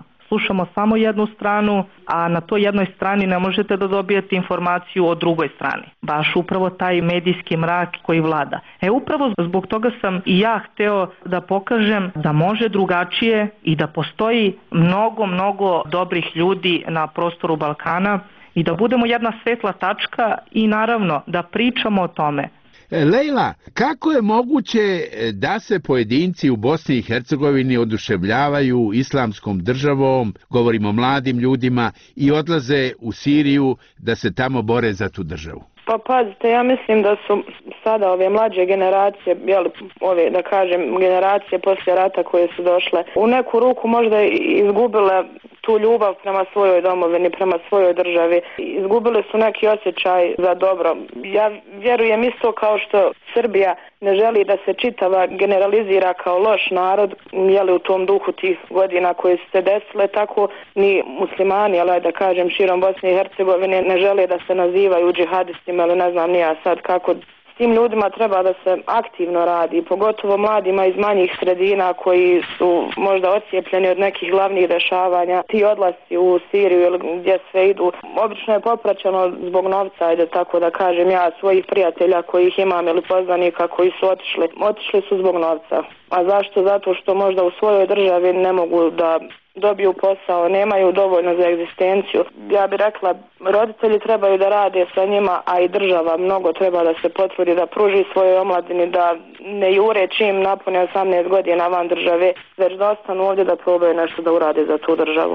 Speaker 17: stranu, a na toj jednoj strani ne možete da dobijete informaciju o drugoj strani. Baš upravo taj medijski mrak koji vlada. Upravo zbog toga sam i ja hteo da pokažem da može drugačije i da postoji mnogo dobrih ljudi na prostoru Balkana i da budemo jedna svetla tačka i naravno da pričamo o tome.
Speaker 16: Lejla, kako je moguće da se pojedinci u Bosni i Hercegovini oduševljavaju islamskom državom, govorimo o mladim ljudima, i odlaze u Siriju da se tamo bore za tu državu?
Speaker 2: Pa pazite, ja mislim da su sada ove mlađe generacije, ove da kažem generacije poslije rata koje su došle, u neku ruku možda izgubile tu ljubav prema svojoj domovini, prema svojoj državi. Izgubili su neki osjećaj za dobro. Ja vjerujem isto kao što Srbija ne želi da se čitava generalizira kao loš narod, jeli u tom duhu tih godina koje su se desile, tako ni muslimani, ali da kažem širom Bosne i Hercegovine, ne žele da se nazivaju džihadistima ili ne znam ni ja sad kako. Tim ljudima treba da se aktivno radi, pogotovo mladima iz manjih sredina koji su možda ocijepljeni od nekih glavnih dešavanja. Ti odlasci u Siriju ili gdje sve idu, obično je popraćeno zbog novca, ajde tako da kažem ja, svojih prijatelja kojih imam ili poznanika koji su otišli su zbog novca. A zašto? Zato što možda u svojoj državi ne mogu da dobiju posao, nemaju dovoljno za egzistenciju. Ja bih rekla, roditelji trebaju da rade sa njima, a i država mnogo treba da se potrudi da pruži svojoj omladini, da ne jure čim napune 18 godina van države, već da ostanu ovdje da probaju nešto da urade za tu državu.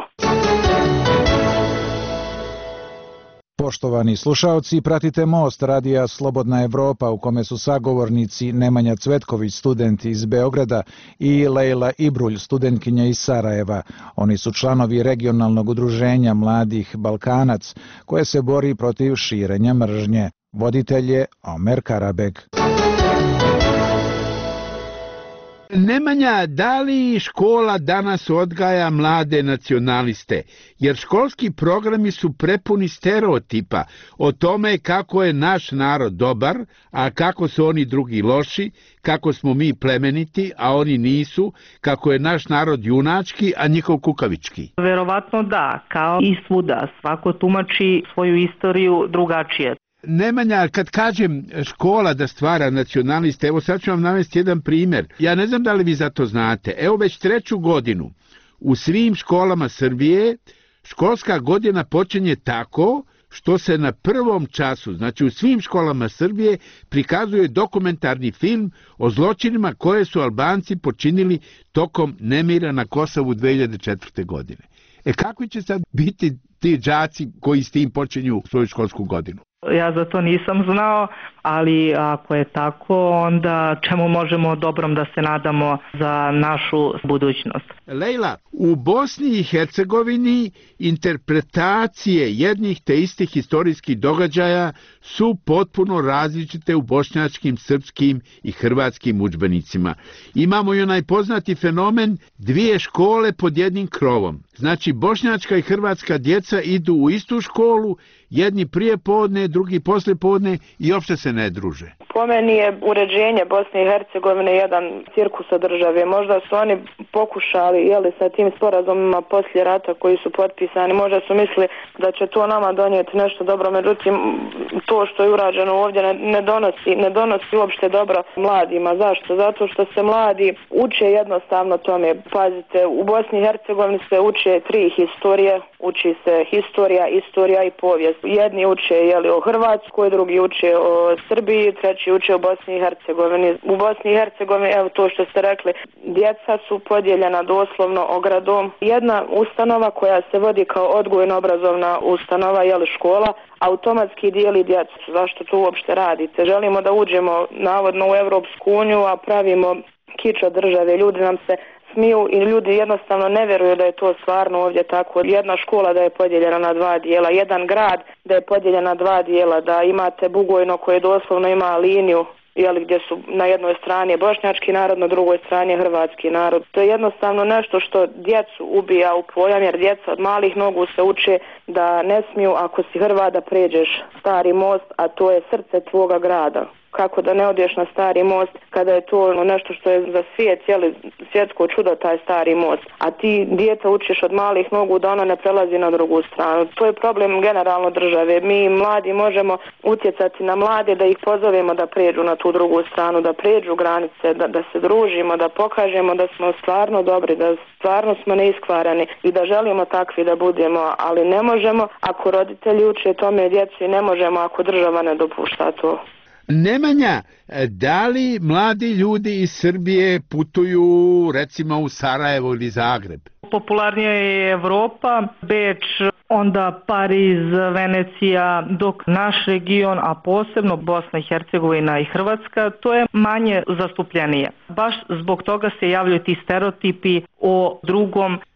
Speaker 13: Poštovani slušaoci, pratite Most radija Slobodna Evropa u kome su sagovornici Nemanja Cvetković, student iz Beograda, i Lejla Ibrulj, studentkinja iz Sarajeva. Oni su članovi regionalnog udruženja Mladih Balkanac koje se bori protiv širenja mržnje. Voditelj je Omer Karabeg.
Speaker 16: Nemanja, da li škola danas odgaja mlade nacionaliste? Jer školski programi su prepuni stereotipa o tome kako je naš narod dobar, a kako su oni drugi loši, kako smo mi plemeniti, a oni nisu, kako je naš narod junački, a njihov kukavički.
Speaker 17: Verovatno da, kao i svuda. Svako tumači svoju istoriju drugačije.
Speaker 16: Nemanja, kad kažem škola da stvara nacionaliste, evo sad ću vam navesti jedan primjer. Ja ne znam da li vi za to znate. Evo već 3. godinu u svim školama Srbije školska godina počinje tako što se na prvom času, znači u svim školama Srbije, prikazuje dokumentarni film o zločinima koje su Albanci počinili tokom nemira na Kosovu 2004. godine. Kakvi će sad biti ti đaci koji s tim počinju svoju školsku godinu?
Speaker 17: Ja za to nisam znao, ali ako je tako, onda čemu možemo dobrom da se nadamo za našu budućnost?
Speaker 16: Lejla, u Bosni i Hercegovini interpretacije jednih te istih historijskih događaja su potpuno različite u bošnjačkim, srpskim i hrvatskim udžbenicima. Imamo i onaj poznati fenomen 2 škole pod jednim krovom. Znači, bošnjačka i hrvatska djeca idu u istu školu, jedni prije podne, drugi poslije podne i uopšte se ne druže.
Speaker 2: Po meni je uređenje Bosne i Hercegovine jedan cirkus od države. Možda su oni pokušali, sa tim sporazumima poslije rata koji su potpisani, možda su mislili da će to nama donijeti nešto dobro, međutim to što je urađeno ovdje ne donosi uopšte dobro mladima. Zašto? Zato što se mladi uče jednostavno tome. Pazite, u Bosni i Hercegovini se uče 3 historije, uči se historija, istorija i povijest. Jedni uče o Hrvatskoj, drugi uče o Srbiji, treći uče o Bosni i Hercegovini. U Bosni i Hercegovini, evo to što ste rekli, djeca su podijeljena doslovno ogradom. Jedna ustanova koja se vodi kao odgojno-obrazovna ustanova, škola, automatski dijeli djecu. Zašto to uopšte radite? Želimo da uđemo navodno u Evropsku uniju, a pravimo kič od države. Ljudi nam se smiju i ljudi jednostavno ne vjeruju da je to stvarno ovdje tako. Jedna škola da je podijeljena na 2 dijela, jedan grad da je podijeljen na 2 dijela, da imate Bugojno koje doslovno ima liniju gdje su na jednoj strani bošnjački narod, na drugoj strani hrvatski narod. To je jednostavno nešto što djecu ubija u pojam, jer djeca od malih nogu se uče da ne smiju, ako si Hrvat, da pređeš Stari most, a to je srce tvoga grada. Kako da ne odeš na Stari most kada je to nešto što je za svijet, svjetsko čudo, taj Stari most. A ti dijete učiš od malih nogu da ono ne prelazi na drugu stranu. To je problem generalno države. Mi mladi možemo utjecati na mlade da ih pozovemo da pređu na tu drugu stranu, da pređu granice, da se družimo, da pokažemo da smo stvarno dobri, da stvarno smo neiskvarani i da želimo takvi da budemo, ali ne možemo ako roditelji uče tome djecu i ne možemo ako država ne dopušta to.
Speaker 16: Nemanja, da li mladi ljudi iz Srbije putuju recimo u Sarajevo ili Zagreb?
Speaker 17: Popularnija je Evropa, Beč, onda Pariz, Venecija, dok naš region, a posebno Bosna i Hercegovina i Hrvatska, to je manje zastupljenije. Baš zbog toga se javljaju ti stereotipi o drugom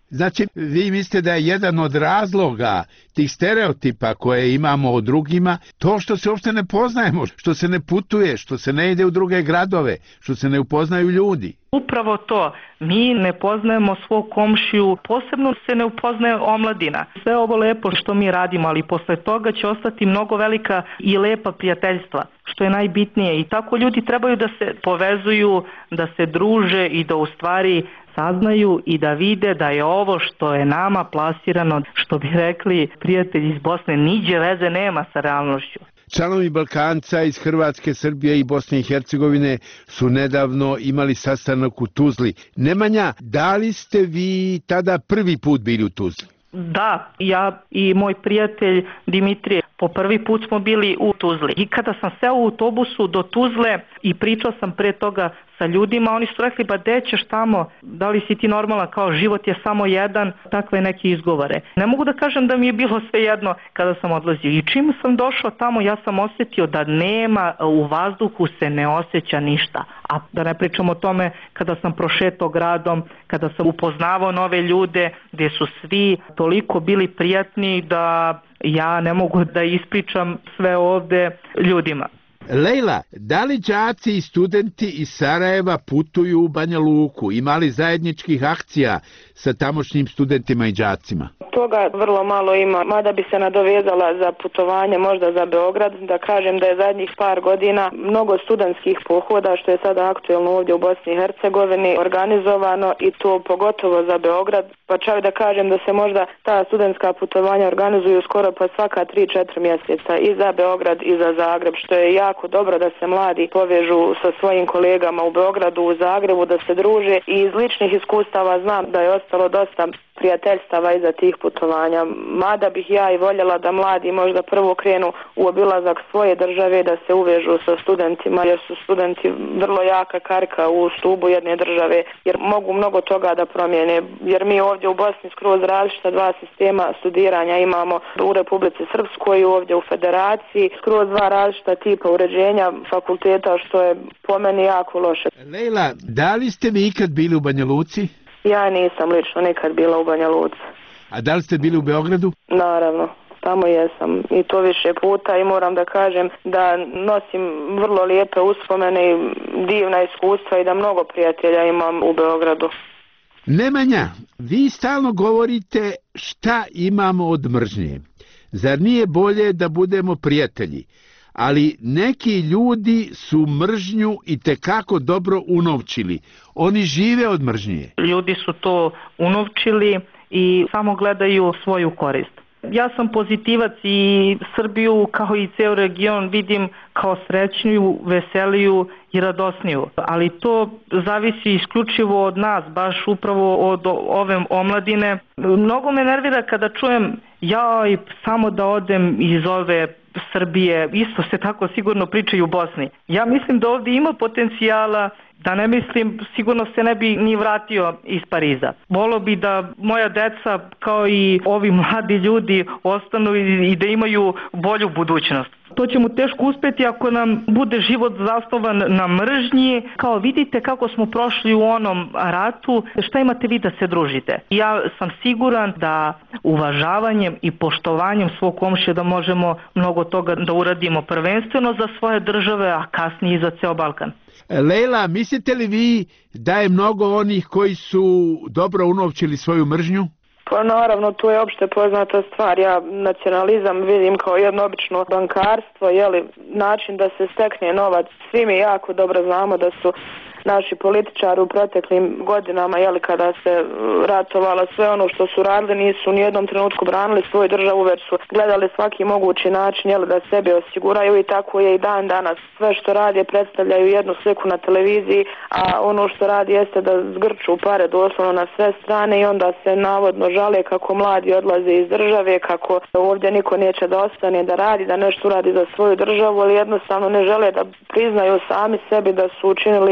Speaker 16: Znači, vi mislite da je jedan od razloga tih stereotipa koje imamo o drugima to što se uopšte ne poznajemo, što se ne putuje, što se ne ide u druge gradove, što se ne upoznaju ljudi.
Speaker 17: Upravo to, mi ne poznajemo svog komšiju, posebno se ne upoznaje omladina. Sve ovo lepo što mi radimo, ali posle toga će ostati mnogo velika i lepa prijateljstva, što je najbitnije. I tako ljudi trebaju da se povezuju, da se druže i da u stvari saznaju i da vide da je ovo što je nama plasirano, što bi rekli prijatelji iz Bosne, niđe veze nema sa realnošću.
Speaker 16: Članovi Balkanca iz Hrvatske, Srbije i Bosne i Hercegovine su nedavno imali sastanak u Tuzli. Nemanja, da li ste vi tada prvi put bili u Tuzli?
Speaker 17: Da, ja i moj prijatelj Dimitrije po prvi put smo bili u Tuzli. I kada sam seo u autobusu do Tuzle i pričao sam pre toga sa ljudima, oni su rekli, ba gde ćeš tamo, da li si ti normalan, kao život je samo jedan, takve neke izgovore. Ne mogu da kažem da mi je bilo sve jedno kada sam odlazio. I čim sam došao tamo, ja sam osjetio da nema, u vazduhu se ne osjeća ništa. A da ne pričam o tome kada sam prošetao gradom, kada sam upoznavao nove ljude, gdje su svi toliko bili prijatni da ja ne mogu da ispričam sve ovde ljudima.
Speaker 16: Lejla, da li đaci i studenti iz Sarajeva putuju u Banja Luku? Imali zajedničkih akcija sa tamošnjim studentima i đacima?
Speaker 2: Toga vrlo malo ima, mada bi se nadovezala za putovanje možda za Beograd, da kažem da je zadnjih par godina mnogo studentskih pohoda, što je sada aktuelno ovdje u Bosni i Hercegovini, organizovano i to pogotovo za Beograd, pa čak da kažem da se možda ta studentska putovanja organizuju skoro pa svaka 3-4 mjeseca i za Beograd i za Zagreb, što je jako dobro da se mladi povežu sa svojim kolegama u Beogradu, u Zagrebu, da se druže i iz ličnih iskustava znam da je ostalo dosta prijateljstava iza tih putovanja. Mada bih ja i voljela da mladi možda prvo krenu u obilazak svoje države, da se uvežu sa studentima, jer su studenti vrlo jaka karika u stubu jedne države, jer mogu mnogo toga da promijene. Jer mi ovdje u Bosni skroz različita dva sistema studiranja imamo u Republici Srpskoj i ovdje u Federaciji, skroz dva različita tipa uređenja fakulteta, što je po meni jako loše.
Speaker 16: Lejla, da li ste vi ikad bili u Banja Luci?
Speaker 2: Ja nisam lično nikad bila u Banja Luci.
Speaker 16: A da li ste bili u Beogradu?
Speaker 2: Naravno, tamo jesam i to više puta i moram da kažem da nosim vrlo lijepe uspomene i divna iskustva i da mnogo prijatelja imam u Beogradu.
Speaker 16: Nemanja, vi stalno govorite šta imamo od mržnje. Zar nije bolje da budemo prijatelji? Ali neki ljudi su mržnju i tekako dobro unovčili. Oni žive od mržnje.
Speaker 17: Ljudi su to unovčili i samo gledaju svoju korist. Ja sam pozitivac i Srbiju kao i ceo region vidim kao srećniju, veseliju i radosniju. Ali to zavisi isključivo od nas, baš upravo od ove omladine. Mnogo me nervira kada čujem jaj, samo da odem iz ove Srbije, isto se tako sigurno pričaju u Bosni. Ja mislim da ovdje ima potencijala, da ne mislim, sigurno se ne bi ni vratio iz Pariza. Volio bi da moja deca kao i ovi mladi ljudi ostanu i da imaju bolju budućnost. To ćemo teško uspjeti ako nam bude život zasnovan na mržnji. Kao vidite kako smo prošli u onom ratu, šta imate vi da se družite? Ja sam siguran da uvažavanjem i poštovanjem svog komšije da možemo mnogo toga da uradimo prvenstveno za svoje države, a kasnije i za ceo Balkan.
Speaker 16: Lejla, mislite li vi da je mnogo onih koji su dobro unovčili svoju mržnju?
Speaker 2: Pa naravno, to je opšte poznata stvar. Ja nacionalizam vidim kao jedno obično bankarstvo, način da se stekne novac. Svi mi jako dobro znamo da su naši političari u proteklim godinama, kada se ratovalo, sve ono što su radili, nisu u nijednom trenutku branili svoju državu, već su gledali svaki mogući način da sebe osiguraju i tako je i dan danas. Sve što radi predstavljaju jednu sliku na televiziji, a ono što radi jeste da zgrču pare doslovno na sve strane i onda se navodno žale kako mladi odlaze iz države, kako ovdje niko neće da ostane da radi, da nešto radi za svoju državu, ali jednostavno ne žele da priznaju sami sebi da su učinili jednu veliku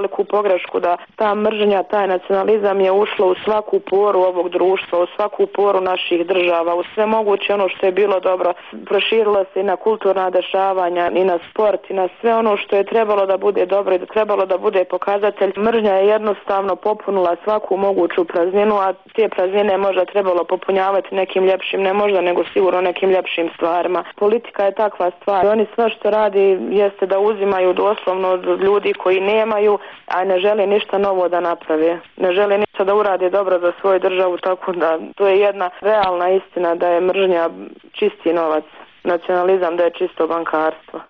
Speaker 2: veliku pogrešku da ta mržnja, taj nacionalizam je ušlo u svaku poru ovog društva, u svaku poru naših država, u sve moguće ono što je bilo dobro. Proširilo se i na kulturna dešavanja, i na sport, i na sve ono što je trebalo da bude dobro i da trebalo da bude pokazatelj. Mržnja je jednostavno popunila svaku moguću prazninu, a te praznine možda trebalo popunjavati nekim ljepšim, ne možda, nego sigurno nekim ljepšim stvarima. Politika je takva stvar. Oni sve što radi jeste da uzimaju doslovno od ljudi koji nemaju, a ne žele ništa novo da naprave. Ne žele ništa da urade dobro za svoju državu, tako da to je jedna realna istina da je mržnja čisti novac. Nacionalizam da je čisto bankarstvo.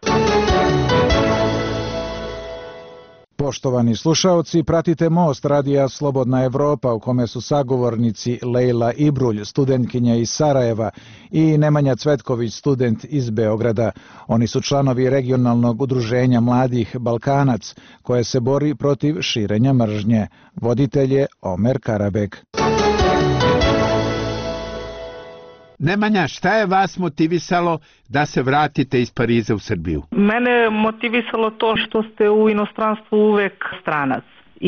Speaker 13: Poštovani slušaoci, pratite Most radija Slobodna Evropa u kome su sagovornici Lejla Ibrulj, studentkinja iz Sarajeva, i Nemanja Cvetković, student iz Beograda. Oni su članovi regionalnog udruženja mladih Balkanac, koje se bori protiv širenja mržnje. Voditelj je Omer Karabek.
Speaker 16: Nemanja, šta je vas motivisalo da se vratite iz Pariza u Srbiju?
Speaker 17: Mene je motivisalo to što ste u inostranstvu uvek stranac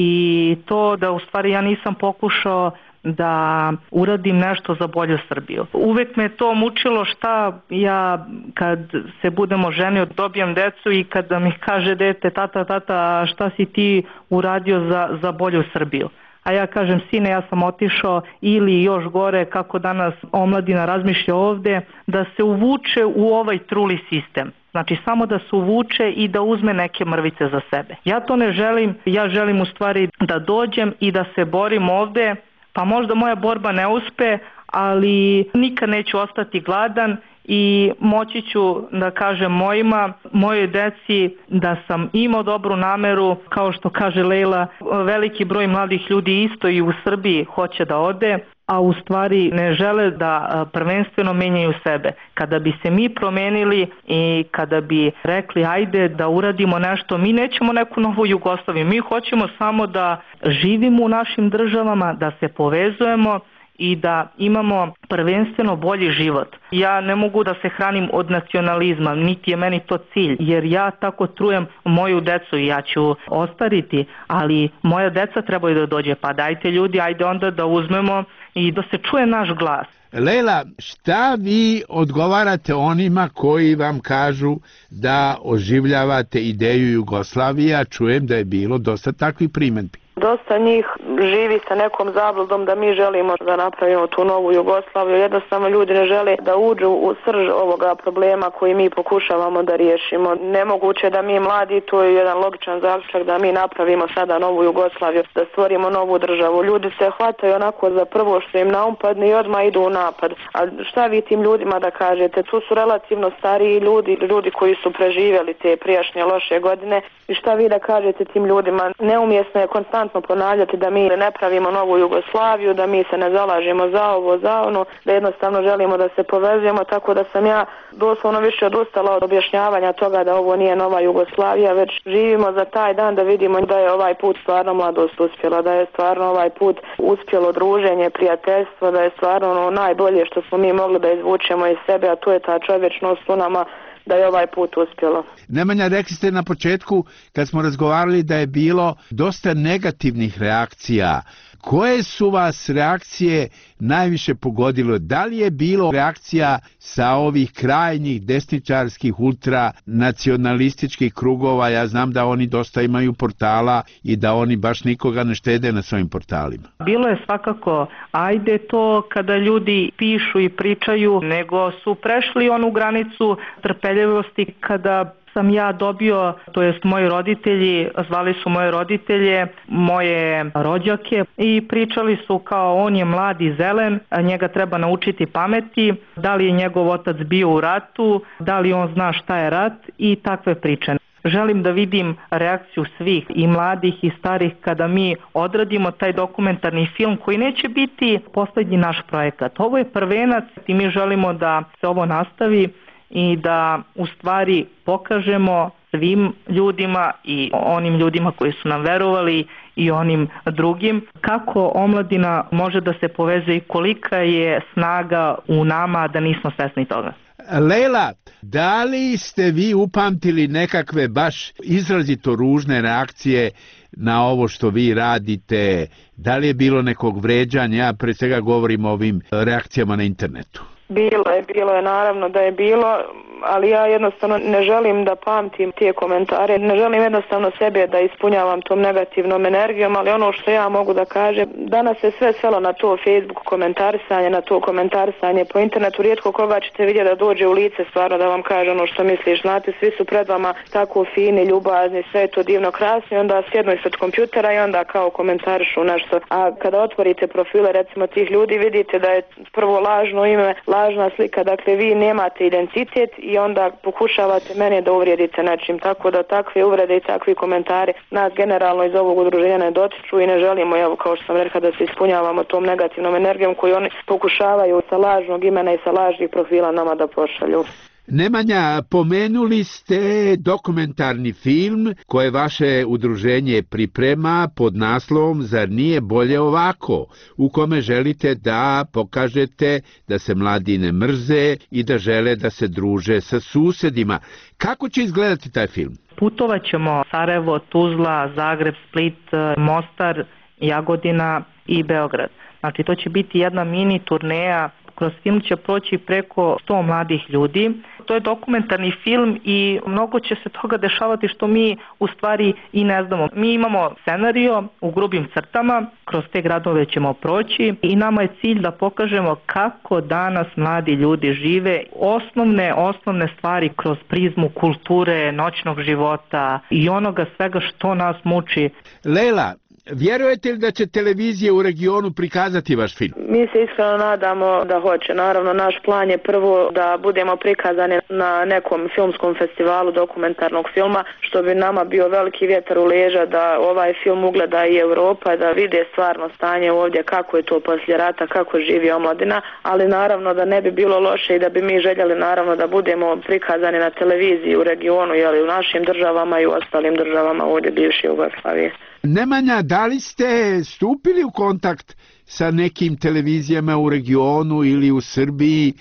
Speaker 17: i to da u stvari ja nisam pokušao da uradim nešto za bolju Srbiju. Uvek me to mučilo šta ja kad se budemo ženi dobijem decu i kada mi kaže dete tata šta si ti uradio za bolju Srbiju. A ja kažem, sine, ja sam otišao, ili još gore, kako danas omladina razmišlja ovde, da se uvuče u ovaj truli sistem. Znači, samo da se uvuče i da uzme neke mrvice za sebe. Ja to ne želim, ja želim u stvari da dođem i da se borim ovde, pa možda moja borba ne uspe, ali nikad neću ostati gladan i moći ću da kažem mojoj deci da sam imao dobru nameru, kao što kaže Lejla, veliki broj mladih ljudi isto i u Srbiji hoće da ode, a u stvari ne žele da prvenstveno menjaju sebe. Kada bi se mi promenili i kada bi rekli ajde da uradimo nešto, mi nećemo neku novu Jugoslaviju, mi hoćemo samo da živimo u našim državama, da se povezujemo i da imamo prvenstveno bolji život. Ja ne mogu da se hranim od nacionalizma, niti je meni to cilj, jer ja tako trujem moju decu i ja ću ostariti, ali moja deca trebaju da dođe, pa dajte ljudi, ajde onda da uzmemo i da se čuje naš glas.
Speaker 16: Lejla, šta vi odgovarate onima koji vam kažu da oživljavate ideju Jugoslavije, a čujem da je bilo dosta takvih primjedbi?
Speaker 2: Dosta njih živi sa nekom zabludom da mi želimo da napravimo tu novu Jugoslaviju. Jednostavno ljudi ne žele da uđu u srž ovoga problema koji mi pokušavamo da riješimo. Nemoguće da mi mladi, to je jedan logičan zaključak, da mi napravimo sada novu Jugoslaviju, da stvorimo novu državu. Ljudi se hvataju onako za prvo što im naumpadne i odmah idu u napad. A šta vi tim ljudima da kažete? Tu su relativno stariji ljudi koji su preživjeli te prijašnje loše godine. I šta vi da kažete tim ljudima? Neumjesno je konstantno ponavljati da mi ne pravimo novu Jugoslaviju, da mi se ne zalažemo za ovo, za ono, da jednostavno želimo da se povezujemo, tako da sam ja doslovno više odustala od objašnjavanja toga da ovo nije nova Jugoslavija, već živimo za taj dan da vidimo da je ovaj put stvarno mladost uspjela, da je stvarno ovaj put uspjelo druženje, prijateljstvo, da je stvarno ono najbolje što smo mi mogli da izvučemo iz sebe, a to je ta čovječnost u nama, da je ovaj put uspjelo.
Speaker 16: Nemanja, rekli ste na početku kad smo razgovarali da je bilo dosta negativnih reakcija. Koje su vas reakcije najviše pogodilo? Da li je bilo reakcija sa ovih krajnjih desničarskih ultranacionalističkih krugova? Ja znam da oni dosta imaju portala i da oni baš nikoga ne štede na svojim portalima.
Speaker 17: Bilo je svakako, ajde to kada ljudi pišu i pričaju, nego su prešli onu granicu trpeljivosti kada sam ja dobio, to jest moji roditelji, zvali su moje roditelje, moje rođake i pričali su kao on je mlad i zelen, njega treba naučiti pameti, da li je njegov otac bio u ratu, da li on zna šta je rat i takve priče. Želim da vidim reakciju svih i mladih i starih kada mi odradimo taj dokumentarni film koji neće biti poslednji naš projekat. Ovo je prvenac i mi želimo da se ovo nastavi i da u stvari pokažemo svim ljudima i onim ljudima koji su nam verovali i onim drugim kako omladina može da se povezuje i kolika je snaga u nama da nismo svesni toga.
Speaker 16: Leila, da li ste vi upamtili nekakve baš izrazito ružne reakcije na ovo što vi radite? Da li je bilo nekog vređanja? Ja pre svega govorim o ovim reakcijama na internetu.
Speaker 2: Bilo je, naravno da je bilo, ali ja jednostavno ne želim da pamtim te komentare, ne želim jednostavno sebe da ispunjavam tom negativnom energijom, ali ono što ja mogu da kažem, danas se sve svelo na to Facebook komentarisanje, na to komentarisanje po internetu, rijetko koga ćete vidjeti da dođe u lice stvarno da vam kaže ono što misliš, znate, svi su pred vama tako fini, ljubazni, sve je to divno krasno i onda sjednu ispred kompjutera i onda kao komentarišu nešto, a kada otvorite profile recimo tih ljudi vidite da je prvo lažno ime, lažna slika, dakle vi nemate identitet i onda pokušavate mene da uvrijedite nečim, tako da takve uvrede i takvi komentari nas generalno iz ovog udruženja ne dotiču i ne želimo, evo kao što sam rekla, da se ispunjavamo tom negativnom energijom koju oni pokušavaju sa lažnog imena i sa lažnih profila nama da pošalju.
Speaker 16: Nemanja, pomenuli ste dokumentarni film koje vaše udruženje priprema pod naslovom Zar nije bolje ovako, u kome želite da pokažete da se mladi ne mrze i da žele da se druže sa susedima. Kako će izgledati taj film?
Speaker 17: Putovat ćemo Sarajevo, Tuzla, Zagreb, Split, Mostar, Jagodina i Beograd. Znači to će biti jedna mini turneja. Kroz film će proći preko 100 mladih ljudi. To je dokumentarni film i mnogo će se toga dešavati što mi u stvari i ne znamo. Mi imamo scenario u grubim crtama, kroz te gradove ćemo proći i nama je cilj da pokažemo kako danas mladi ljudi žive. Osnovne stvari kroz prizmu kulture, noćnog života i onoga svega što nas muči.
Speaker 16: Leila, vjerujete li da će televizije u regionu prikazati vaš film?
Speaker 2: Mi se iskreno nadamo da hoće. Naravno, naš plan je prvo da budemo prikazani na nekom filmskom festivalu dokumentarnog filma, što bi nama bio veliki vjetar u leđa da ovaj film ugleda i Europa, da vide stvarno stanje ovdje, kako je to poslije rata, kako živi omladina, ali naravno da ne bi bilo loše i da bi mi željeli naravno da budemo prikazani na televiziji u regionu, jeli u našim državama i u ostalim državama ovdje bivše Jugoslavije.
Speaker 16: Nemanja, da li ste stupili u kontakt sa nekim televizijama u regionu ili u Srbiji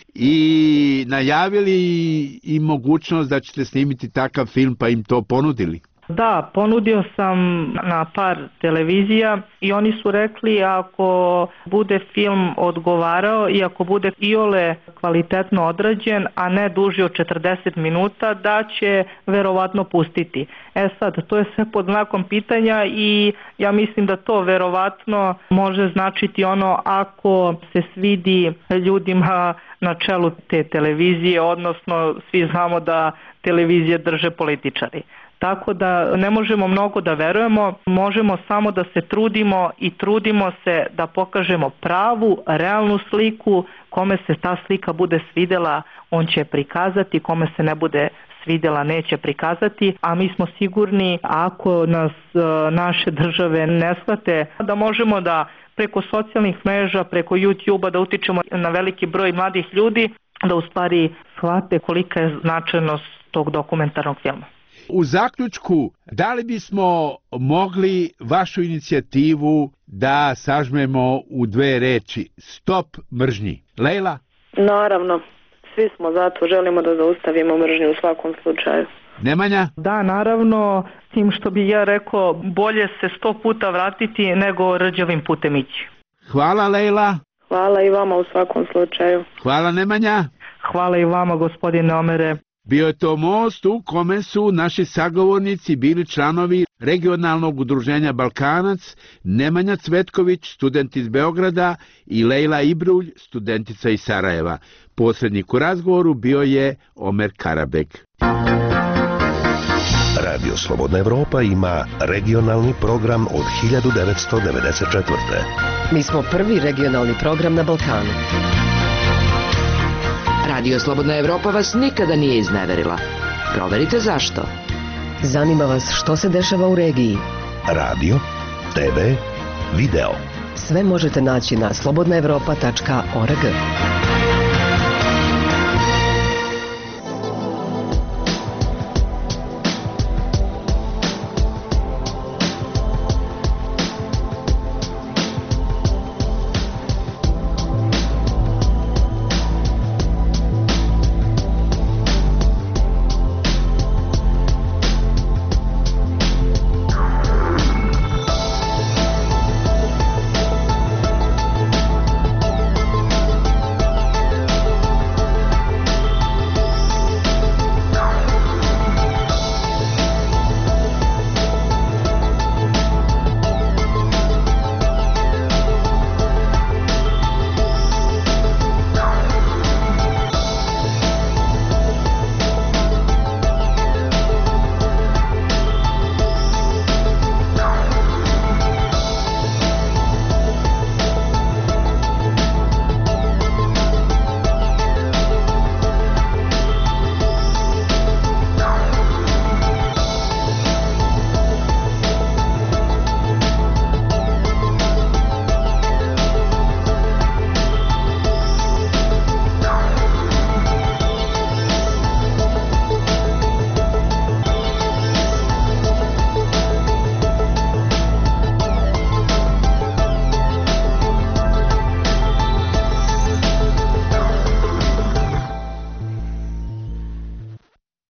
Speaker 16: i najavili im mogućnost da ćete snimiti takav film pa im to ponudili?
Speaker 17: Da, ponudio sam na par televizija i oni su rekli ako bude film odgovarao i ako bude iole kvalitetno odrađen, a ne duži od 40 minuta, da će verovatno pustiti. Sad, to je sve pod znakom pitanja i ja mislim da to verovatno može značiti ono ako se svidi ljudima na čelu te televizije, odnosno svi znamo da televizije drže političari. Tako da ne možemo mnogo da verujemo, možemo samo da se trudimo i trudimo se da pokažemo pravu, realnu sliku. Kome se ta slika bude svidela, on će prikazati, kome se ne bude svidela, neće prikazati, a mi smo sigurni ako nas naše države ne shvate da možemo da preko socijalnih mreža, preko YouTube-a da utičemo na veliki broj mladih ljudi, da u stvari shvate kolika je značajnost tog dokumentarnog filma.
Speaker 16: U zaključku, da li bismo mogli vašu inicijativu da sažmemo u 2 reči? Stop mržnji. Leila?
Speaker 2: Naravno, svi smo zato, želimo da zaustavimo mržnju u svakom slučaju.
Speaker 16: Nemanja?
Speaker 17: Da, naravno, s tim što bi ja rekao, bolje se 100 puta vratiti nego rđavim putem ići.
Speaker 16: Hvala Leila.
Speaker 2: Hvala i vama u svakom slučaju.
Speaker 16: Hvala Nemanja.
Speaker 17: Hvala i vama gospodine Omere.
Speaker 16: Bio je to most u kome su naši sagovornici bili članovi regionalnog udruženja Balkanac, Nemanja Cvetković, student iz Beograda i Lejla Ibrulj, studentica iz Sarajeva. Posrednik u razgovoru bio je Omer Karabek.
Speaker 8: Radio Slobodna Evropa ima regionalni program od 1994.
Speaker 15: Mi smo prvi regionalni program na Balkanu. Radio Slobodna Evropa vas nikada nije izneverila. Proverite zašto. Zanima vas što se dešava u regiji.
Speaker 8: Radio, TV, video.
Speaker 15: Sve možete naći na slobodnaevropa.org.